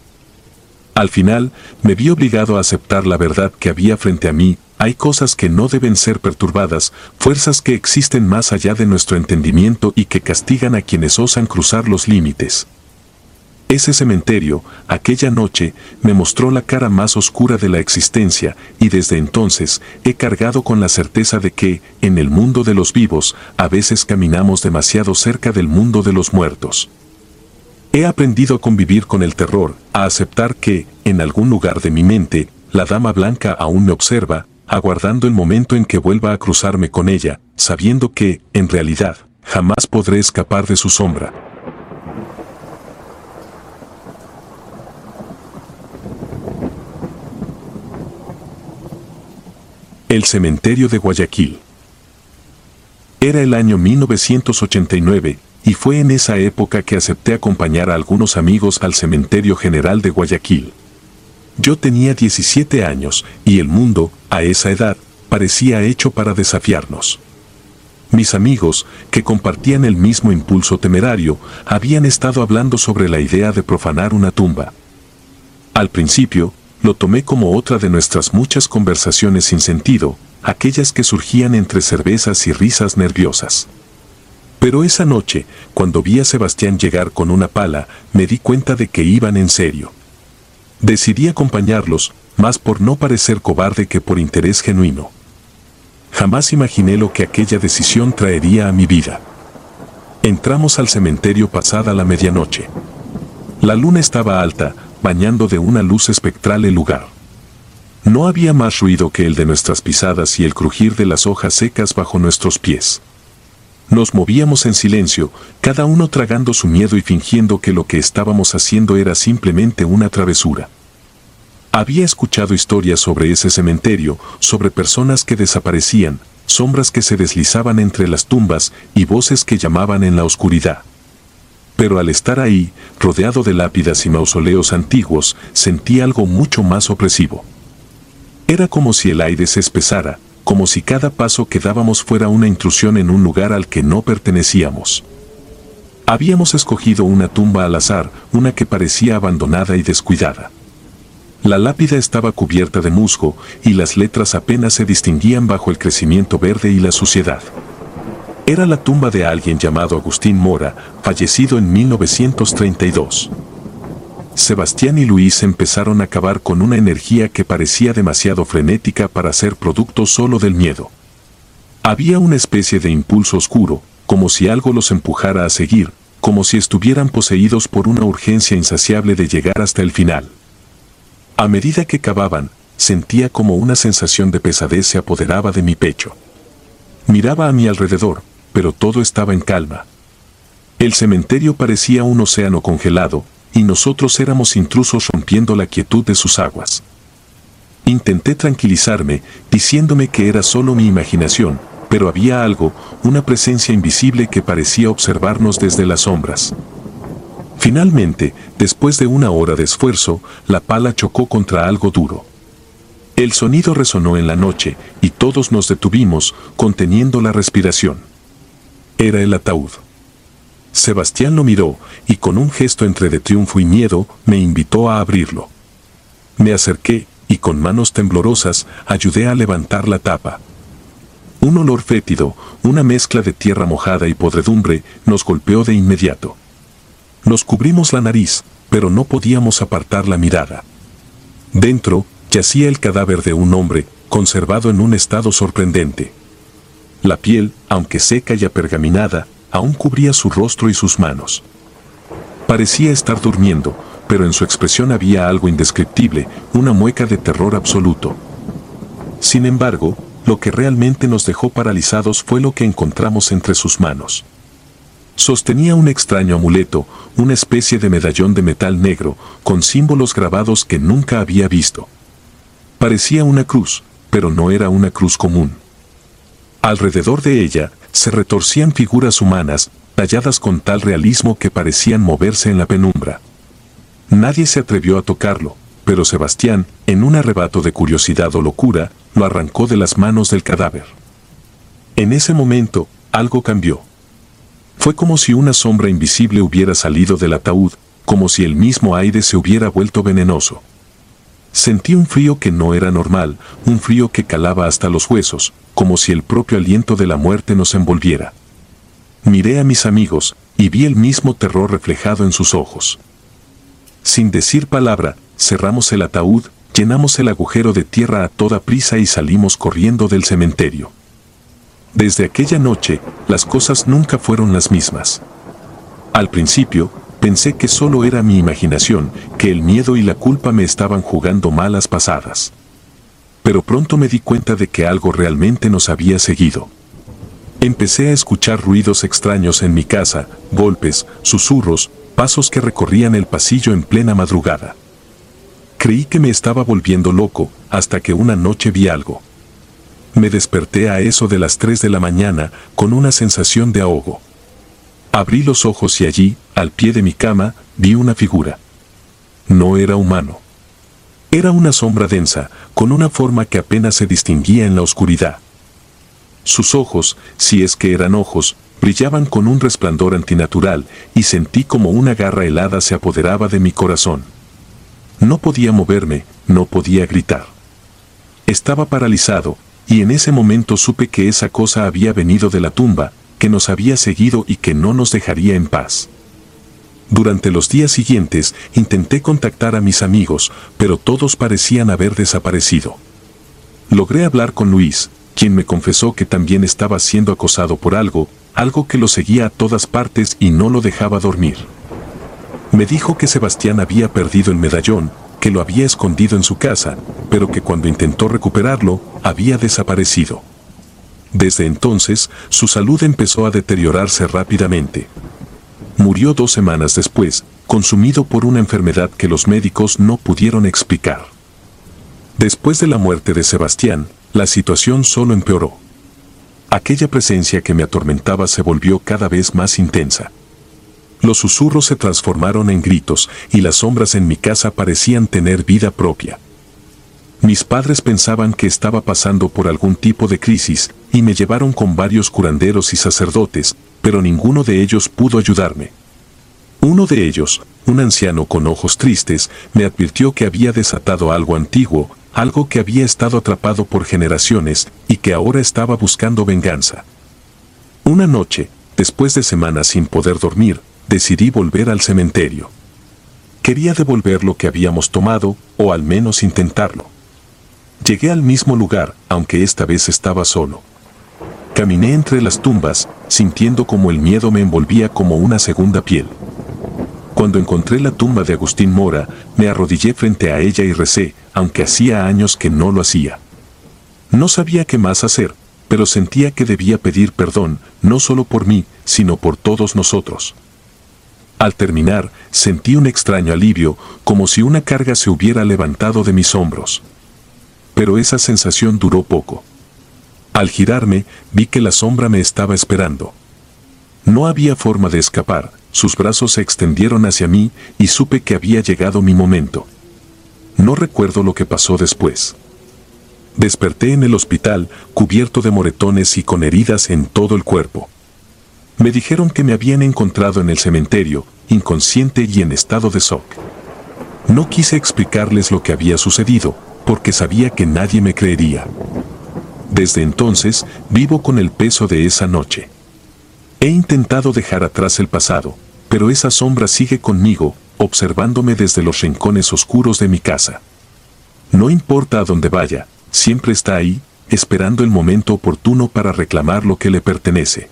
Al final, me vi obligado a aceptar la verdad que había frente a mí. Hay cosas que no deben ser perturbadas, fuerzas que existen más allá de nuestro entendimiento y que castigan a quienes osan cruzar los límites. Ese cementerio, aquella noche, me mostró la cara más oscura de la existencia, y desde entonces he cargado con la certeza de que, en el mundo de los vivos, a veces caminamos demasiado cerca del mundo de los muertos. He aprendido a convivir con el terror, a aceptar que, en algún lugar de mi mente, la dama blanca aún me observa, aguardando el momento en que vuelva a cruzarme con ella, sabiendo que, en realidad, jamás podré escapar de su sombra. El cementerio de Guayaquil. Era el año 1989, y fue en esa época que acepté acompañar a algunos amigos al Cementerio General de Guayaquil. Yo tenía 17 años, y el mundo, a esa edad, parecía hecho para desafiarnos. Mis amigos, que compartían el mismo impulso temerario, habían estado hablando sobre la idea de profanar una tumba. Al principio, lo tomé como otra de nuestras muchas conversaciones sin sentido, aquellas que surgían entre cervezas y risas nerviosas. Pero esa noche, cuando vi a Sebastián llegar con una pala, me di cuenta de que iban en serio. Decidí acompañarlos, más por no parecer cobarde que por interés genuino. Jamás imaginé lo que aquella decisión traería a mi vida. Entramos al cementerio pasada la medianoche. La luna estaba alta, bañando de una luz espectral el lugar. No había más ruido que el de nuestras pisadas y el crujir de las hojas secas bajo nuestros pies. Nos movíamos en silencio, cada uno tragando su miedo y fingiendo que lo que estábamos haciendo era simplemente una travesura. Había escuchado historias sobre ese cementerio, sobre personas que desaparecían, sombras que se deslizaban entre las tumbas y voces que llamaban en la oscuridad. Pero al estar ahí, rodeado de lápidas y mausoleos antiguos, sentí algo mucho más opresivo. Era como si el aire se espesara, como si cada paso que dábamos fuera una intrusión en un lugar al que no pertenecíamos. Habíamos escogido una tumba al azar, una que parecía abandonada y descuidada. La lápida estaba cubierta de musgo, y las letras apenas se distinguían bajo el crecimiento verde y la suciedad. Era la tumba de alguien llamado Agustín Mora, fallecido en 1932. Sebastián y Luis empezaron a cavar con una energía que parecía demasiado frenética para ser producto solo del miedo. Había una especie de impulso oscuro, como si algo los empujara a seguir, como si estuvieran poseídos por una urgencia insaciable de llegar hasta el final. A medida que cavaban, sentía como una sensación de pesadez se apoderaba de mi pecho. Miraba a mi alrededor, pero todo estaba en calma. El cementerio parecía un océano congelado, y nosotros éramos intrusos rompiendo la quietud de sus aguas. Intenté tranquilizarme, diciéndome que era solo mi imaginación, pero había algo, una presencia invisible que parecía observarnos desde las sombras. Finalmente, después de una hora de esfuerzo, la pala chocó contra algo duro. El sonido resonó en la noche, y todos nos detuvimos, conteniendo la respiración. Era el ataúd. Sebastián lo miró, y con un gesto entre de triunfo y miedo, me invitó a abrirlo. Me acerqué, y con manos temblorosas, ayudé a levantar la tapa. Un olor fétido, una mezcla de tierra mojada y podredumbre, nos golpeó de inmediato. Nos cubrimos la nariz, pero no podíamos apartar la mirada. Dentro, yacía el cadáver de un hombre, conservado en un estado sorprendente. La piel, aunque seca y apergaminada, aún cubría su rostro y sus manos. Parecía estar durmiendo, pero en su expresión había algo indescriptible, una mueca de terror absoluto. Sin embargo, lo que realmente nos dejó paralizados fue lo que encontramos entre sus manos. Sostenía un extraño amuleto, una especie de medallón de metal negro, con símbolos grabados que nunca había visto. Parecía una cruz, pero no era una cruz común. Alrededor de ella, se retorcían figuras humanas, talladas con tal realismo que parecían moverse en la penumbra. Nadie se atrevió a tocarlo, pero Sebastián, en un arrebato de curiosidad o locura, lo arrancó de las manos del cadáver. En ese momento, algo cambió. Fue como si una sombra invisible hubiera salido del ataúd, como si el mismo aire se hubiera vuelto venenoso. Sentí un frío que no era normal, un frío que calaba hasta los huesos, como si el propio aliento de la muerte nos envolviera. Miré a mis amigos, y vi el mismo terror reflejado en sus ojos. Sin decir palabra, cerramos el ataúd, llenamos el agujero de tierra a toda prisa y salimos corriendo del cementerio. Desde aquella noche, las cosas nunca fueron las mismas. Al principio, pensé que solo era mi imaginación, que el miedo y la culpa me estaban jugando malas pasadas. Pero pronto me di cuenta de que algo realmente nos había seguido. Empecé a escuchar ruidos extraños en mi casa, golpes, susurros, pasos que recorrían el pasillo en plena madrugada. Creí que me estaba volviendo loco, hasta que una noche vi algo. Me desperté a eso de las 3 de la mañana, con una sensación de ahogo. Abrí los ojos y allí, al pie de mi cama, vi una figura. No era humano. Era una sombra densa, con una forma que apenas se distinguía en la oscuridad. Sus ojos, si es que eran ojos, brillaban con un resplandor antinatural, y sentí como una garra helada se apoderaba de mi corazón. No podía moverme, no podía gritar. Estaba paralizado, y en ese momento supe que esa cosa había venido de la tumba, que nos había seguido y que no nos dejaría en paz. Durante los días siguientes intenté contactar a mis amigos, pero todos parecían haber desaparecido. Logré hablar con Luis, quien me confesó que también estaba siendo acosado por algo que lo seguía a todas partes y no lo dejaba dormir. Me dijo que Sebastián había perdido el medallón, que lo había escondido en su casa, pero que cuando intentó recuperarlo, había desaparecido. Desde entonces, su salud empezó a deteriorarse rápidamente. Murió 2 semanas después, consumido por una enfermedad que los médicos no pudieron explicar. Después de la muerte de Sebastián, la situación solo empeoró. Aquella presencia que me atormentaba se volvió cada vez más intensa. Los susurros se transformaron en gritos y las sombras en mi casa parecían tener vida propia. Mis padres pensaban que estaba pasando por algún tipo de crisis y me llevaron con varios curanderos y sacerdotes, pero ninguno de ellos pudo ayudarme. Uno de ellos, un anciano con ojos tristes, me advirtió que había desatado algo antiguo, algo que había estado atrapado por generaciones y que ahora estaba buscando venganza. Una noche, después de semanas sin poder dormir, decidí volver al cementerio. Quería devolver lo que habíamos tomado, o al menos intentarlo. Llegué al mismo lugar, aunque esta vez estaba solo. Caminé entre las tumbas, sintiendo como el miedo me envolvía como una segunda piel. Cuando encontré la tumba de Agustín Mora, me arrodillé frente a ella y recé, aunque hacía años que no lo hacía. No sabía qué más hacer, pero sentía que debía pedir perdón, no solo por mí, sino por todos nosotros. Al terminar, sentí un extraño alivio, como si una carga se hubiera levantado de mis hombros. Pero esa sensación duró poco. Al girarme, vi que la sombra me estaba esperando. No había forma de escapar, sus brazos se extendieron hacia mí y supe que había llegado mi momento. No recuerdo lo que pasó después. Desperté en el hospital, cubierto de moretones y con heridas en todo el cuerpo. Me dijeron que me habían encontrado en el cementerio, inconsciente y en estado de shock. No quise explicarles lo que había sucedido, porque sabía que nadie me creería. Desde entonces, vivo con el peso de esa noche. He intentado dejar atrás el pasado, pero esa sombra sigue conmigo, observándome desde los rincones oscuros de mi casa. No importa a dónde vaya, siempre está ahí, esperando el momento oportuno para reclamar lo que le pertenece.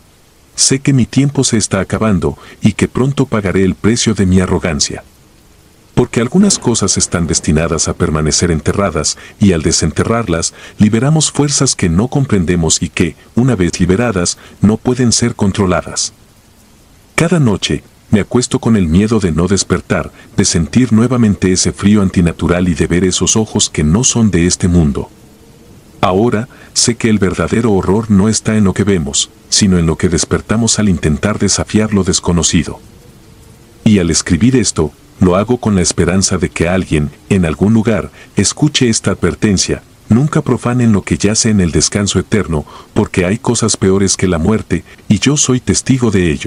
Sé que mi tiempo se está acabando y que pronto pagaré el precio de mi arrogancia. Porque algunas cosas están destinadas a permanecer enterradas y al desenterrarlas, liberamos fuerzas que no comprendemos y que, una vez liberadas, no pueden ser controladas. Cada noche, me acuesto con el miedo de no despertar, de sentir nuevamente ese frío antinatural y de ver esos ojos que no son de este mundo. Ahora, sé que el verdadero horror no está en lo que vemos, sino en lo que despertamos al intentar desafiar lo desconocido. Y al escribir esto, lo hago con la esperanza de que alguien, en algún lugar, escuche esta advertencia: nunca profanen lo que yace en el descanso eterno, porque hay cosas peores que la muerte, y yo soy testigo de ello.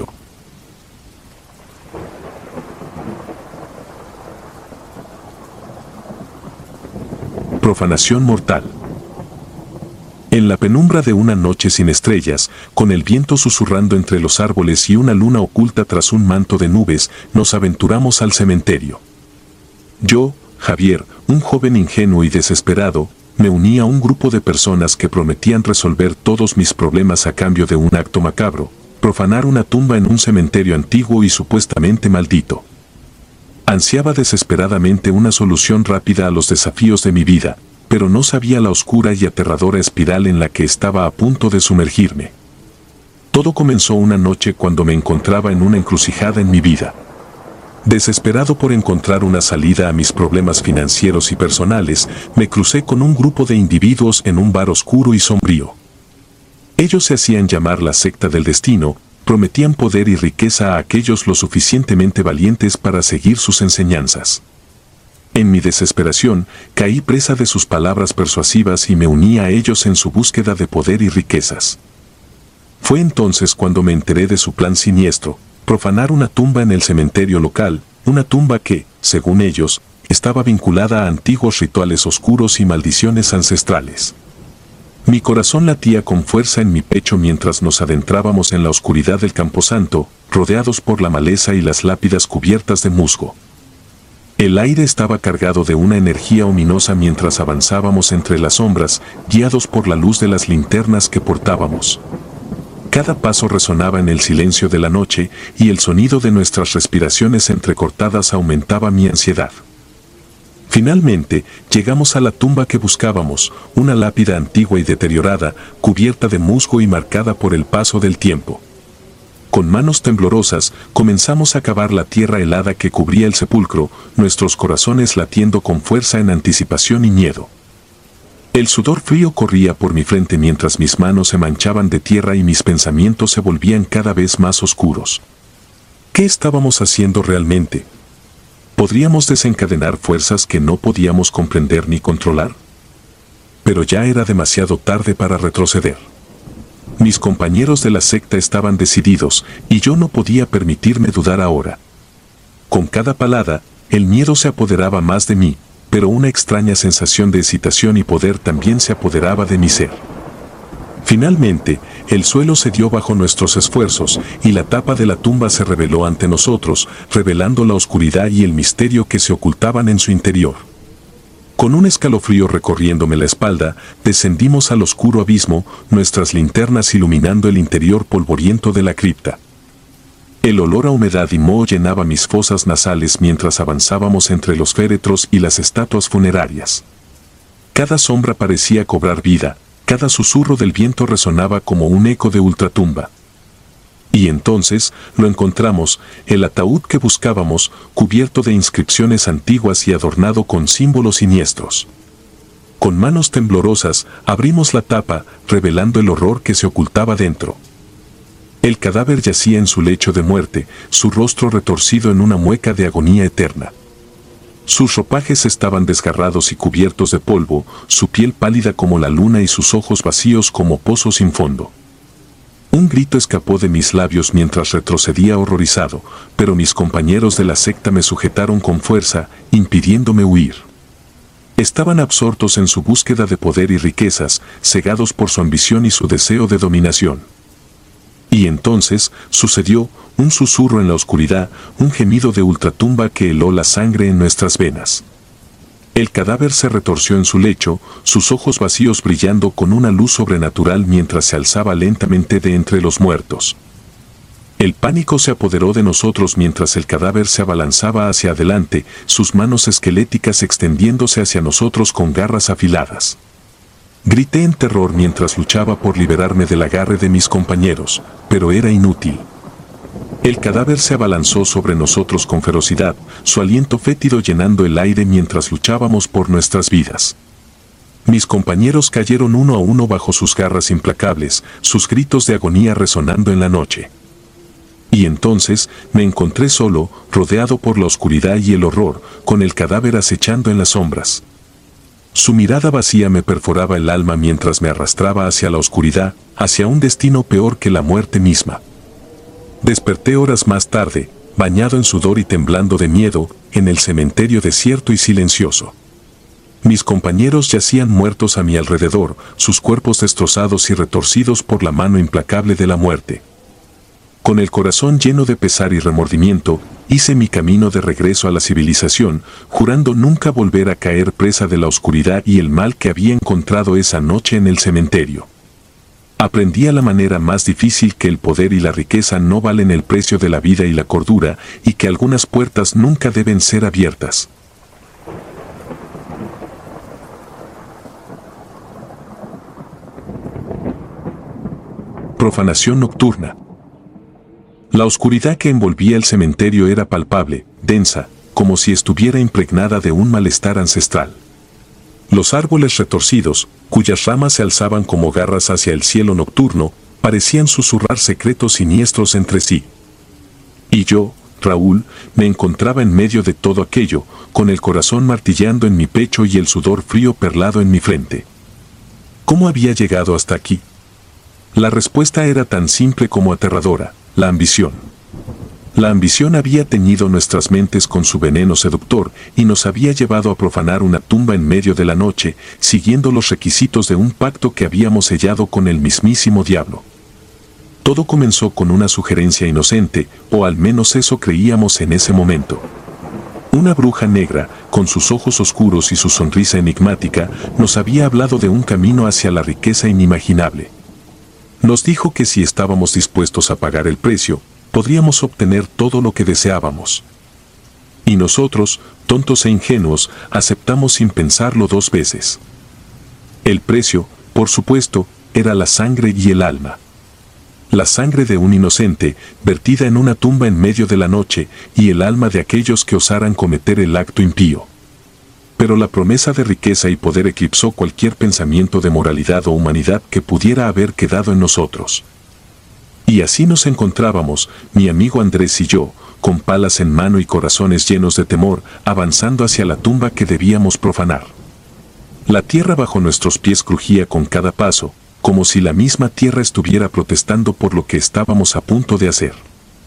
Profanación mortal. En la penumbra de una noche sin estrellas, con el viento susurrando entre los árboles y una luna oculta tras un manto de nubes, nos aventuramos al cementerio. Yo, Javier, un joven ingenuo y desesperado, me uní a un grupo de personas que prometían resolver todos mis problemas a cambio de un acto macabro, profanar una tumba en un cementerio antiguo y supuestamente maldito. Ansiaba desesperadamente una solución rápida a los desafíos de mi vida, pero no sabía la oscura y aterradora espiral en la que estaba a punto de sumergirme. Todo comenzó una noche cuando me encontraba en una encrucijada en mi vida. Desesperado por encontrar una salida a mis problemas financieros y personales, me crucé con un grupo de individuos en un bar oscuro y sombrío. Ellos se hacían llamar la secta del destino, prometían poder y riqueza a aquellos lo suficientemente valientes para seguir sus enseñanzas. En mi desesperación, caí presa de sus palabras persuasivas y me uní a ellos en su búsqueda de poder y riquezas. Fue entonces cuando me enteré de su plan siniestro, profanar una tumba en el cementerio local, una tumba que, según ellos, estaba vinculada a antiguos rituales oscuros y maldiciones ancestrales. Mi corazón latía con fuerza en mi pecho mientras nos adentrábamos en la oscuridad del camposanto, rodeados por la maleza y las lápidas cubiertas de musgo. El aire estaba cargado de una energía ominosa mientras avanzábamos entre las sombras, guiados por la luz de las linternas que portábamos. Cada paso resonaba en el silencio de la noche y el sonido de nuestras respiraciones entrecortadas aumentaba mi ansiedad. Finalmente, llegamos a la tumba que buscábamos, una lápida antigua y deteriorada, cubierta de musgo y marcada por el paso del tiempo. Con manos temblorosas, comenzamos a cavar la tierra helada que cubría el sepulcro, nuestros corazones latiendo con fuerza en anticipación y miedo. El sudor frío corría por mi frente mientras mis manos se manchaban de tierra y mis pensamientos se volvían cada vez más oscuros. ¿Qué estábamos haciendo realmente? ¿Podríamos desencadenar fuerzas que no podíamos comprender ni controlar? Pero ya era demasiado tarde para retroceder. Mis compañeros de la secta estaban decididos, y yo no podía permitirme dudar ahora. Con cada palada, el miedo se apoderaba más de mí, pero una extraña sensación de excitación y poder también se apoderaba de mi ser. Finalmente, el suelo cedió bajo nuestros esfuerzos, y la tapa de la tumba se reveló ante nosotros, revelando la oscuridad y el misterio que se ocultaban en su interior. Con un escalofrío recorriéndome la espalda, descendimos al oscuro abismo, nuestras linternas iluminando el interior polvoriento de la cripta. El olor a humedad y moho llenaba mis fosas nasales mientras avanzábamos entre los féretros y las estatuas funerarias. Cada sombra parecía cobrar vida, cada susurro del viento resonaba como un eco de ultratumba. Y entonces lo encontramos, el ataúd que buscábamos, cubierto de inscripciones antiguas y adornado con símbolos siniestros. Con manos temblorosas, abrimos la tapa, revelando el horror que se ocultaba dentro. El cadáver yacía en su lecho de muerte, su rostro retorcido en una mueca de agonía eterna. Sus ropajes estaban desgarrados y cubiertos de polvo, su piel pálida como la luna y sus ojos vacíos como pozos sin fondo. Un grito escapó de mis labios mientras retrocedía horrorizado, pero mis compañeros de la secta me sujetaron con fuerza, impidiéndome huir. Estaban absortos en su búsqueda de poder y riquezas, cegados por su ambición y su deseo de dominación. Y entonces sucedió un susurro en la oscuridad, un gemido de ultratumba que heló la sangre en nuestras venas. El cadáver se retorció en su lecho, sus ojos vacíos brillando con una luz sobrenatural mientras se alzaba lentamente de entre los muertos. El pánico se apoderó de nosotros mientras el cadáver se abalanzaba hacia adelante, sus manos esqueléticas extendiéndose hacia nosotros con garras afiladas. Grité en terror mientras luchaba por liberarme del agarre de mis compañeros, pero era inútil. El cadáver se abalanzó sobre nosotros con ferocidad, su aliento fétido llenando el aire mientras luchábamos por nuestras vidas. Mis compañeros cayeron uno a uno bajo sus garras implacables, sus gritos de agonía resonando en la noche. Y entonces me encontré solo, rodeado por la oscuridad y el horror, con el cadáver acechando en las sombras. Su mirada vacía me perforaba el alma mientras me arrastraba hacia la oscuridad, hacia un destino peor que la muerte misma. Desperté horas más tarde, bañado en sudor y temblando de miedo, en el cementerio desierto y silencioso. Mis compañeros yacían muertos a mi alrededor, sus cuerpos destrozados y retorcidos por la mano implacable de la muerte. Con el corazón lleno de pesar y remordimiento, hice mi camino de regreso a la civilización, jurando nunca volver a caer presa de la oscuridad y el mal que había encontrado esa noche en el cementerio. Aprendí a la manera más difícil que el poder y la riqueza no valen el precio de la vida y la cordura, y que algunas puertas nunca deben ser abiertas. Profanación nocturna. La oscuridad que envolvía el cementerio era palpable, densa, como si estuviera impregnada de un malestar ancestral. Los árboles retorcidos, cuyas ramas se alzaban como garras hacia el cielo nocturno, parecían susurrar secretos siniestros entre sí. Y yo, Raúl, me encontraba en medio de todo aquello, con el corazón martillando en mi pecho y el sudor frío perlado en mi frente. ¿Cómo había llegado hasta aquí? La respuesta era tan simple como aterradora: la ambición. La ambición había teñido nuestras mentes con su veneno seductor y nos había llevado a profanar una tumba en medio de la noche, siguiendo los requisitos de un pacto que habíamos sellado con el mismísimo diablo. Todo comenzó con una sugerencia inocente, o al menos eso creíamos en ese momento. Una bruja negra, con sus ojos oscuros y su sonrisa enigmática, nos había hablado de un camino hacia la riqueza inimaginable. Nos dijo que si estábamos dispuestos a pagar el precio, podríamos obtener todo lo que deseábamos. Y nosotros, tontos e ingenuos, aceptamos sin pensarlo dos veces. El precio, por supuesto, era la sangre y el alma. La sangre de un inocente, vertida en una tumba en medio de la noche, y el alma de aquellos que osaran cometer el acto impío. Pero la promesa de riqueza y poder eclipsó cualquier pensamiento de moralidad o humanidad que pudiera haber quedado en nosotros. Y así nos encontrábamos, mi amigo Andrés y yo, con palas en mano y corazones llenos de temor, avanzando hacia la tumba que debíamos profanar. La tierra bajo nuestros pies crujía con cada paso, como si la misma tierra estuviera protestando por lo que estábamos a punto de hacer.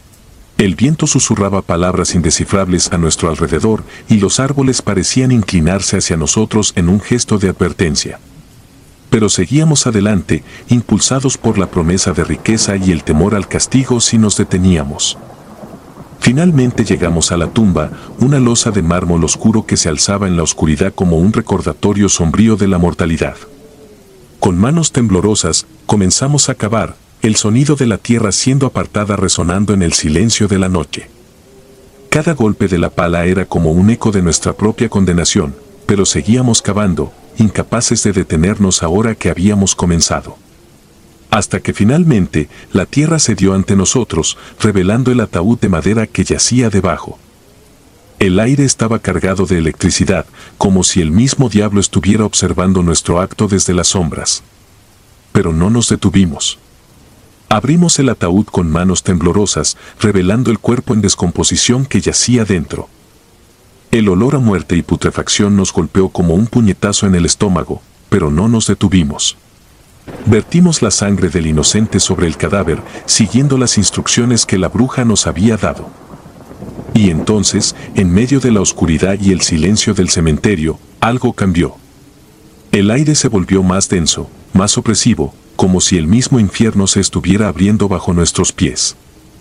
El viento susurraba palabras indescifrables a nuestro alrededor y los árboles parecían inclinarse hacia nosotros en un gesto de advertencia. Pero seguíamos adelante, impulsados por la promesa de riqueza y el temor al castigo si nos deteníamos. Finalmente llegamos a la tumba, una losa de mármol oscuro que se alzaba en la oscuridad como un recordatorio sombrío de la mortalidad. Con manos temblorosas, comenzamos a cavar, el sonido de la tierra siendo apartada resonando en el silencio de la noche. Cada golpe de la pala era como un eco de nuestra propia condenación, pero seguíamos cavando, incapaces de detenernos ahora que habíamos comenzado. Hasta que finalmente la tierra cedió ante nosotros, revelando el ataúd de madera que yacía debajo. El aire estaba cargado de electricidad, como si el mismo diablo estuviera observando nuestro acto desde las sombras. Pero no nos detuvimos. Abrimos el ataúd con manos temblorosas, revelando el cuerpo en descomposición que yacía dentro. El olor a muerte y putrefacción nos golpeó como un puñetazo en el estómago, pero no nos detuvimos. Vertimos la sangre del inocente sobre el cadáver, siguiendo las instrucciones que la bruja nos había dado. Y entonces, en medio de la oscuridad y el silencio del cementerio, algo cambió. El aire se volvió más denso, más opresivo, como si el mismo infierno se estuviera abriendo bajo nuestros pies.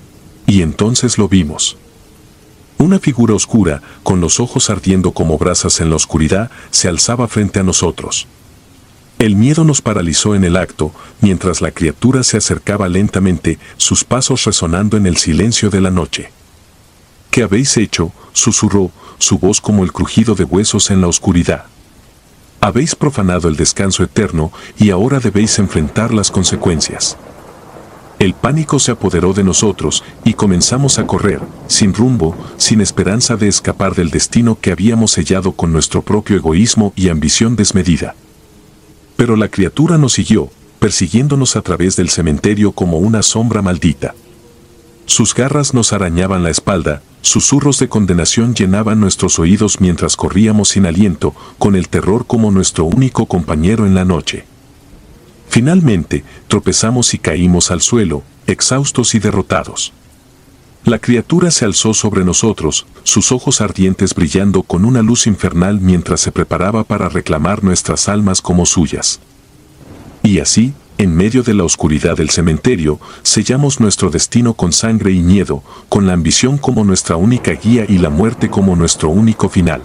Y entonces lo vimos. Una figura oscura, con los ojos ardiendo como brasas en la oscuridad, se alzaba frente a nosotros. El miedo nos paralizó en el acto, mientras la criatura se acercaba lentamente, sus pasos resonando en el silencio de la noche. ¿Qué habéis hecho?, susurró, su voz como el crujido de huesos en la oscuridad. Habéis profanado el descanso eterno y ahora debéis enfrentar las consecuencias. El pánico se apoderó de nosotros y comenzamos a correr, sin rumbo, sin esperanza de escapar del destino que habíamos sellado con nuestro propio egoísmo y ambición desmedida. Pero la criatura nos siguió, persiguiéndonos a través del cementerio como una sombra maldita. Sus garras nos arañaban la espalda, susurros de condenación llenaban nuestros oídos mientras corríamos sin aliento, con el terror como nuestro único compañero en la noche. Finalmente, tropezamos y caímos al suelo, exhaustos y derrotados. La criatura se alzó sobre nosotros, sus ojos ardientes brillando con una luz infernal mientras se preparaba para reclamar nuestras almas como suyas. Y así, en medio de la oscuridad del cementerio, sellamos nuestro destino con sangre y miedo, con la ambición como nuestra única guía y la muerte como nuestro único final.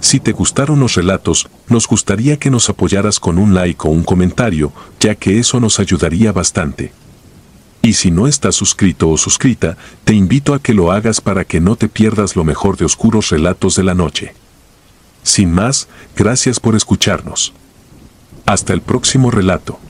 Si te gustaron los relatos, nos gustaría que nos apoyaras con un like o un comentario, ya que eso nos ayudaría bastante. Y si no estás suscrito o suscrita, te invito a que lo hagas para que no te pierdas lo mejor de Oscuros Relatos de la Noche. Sin más, gracias por escucharnos. Hasta el próximo relato.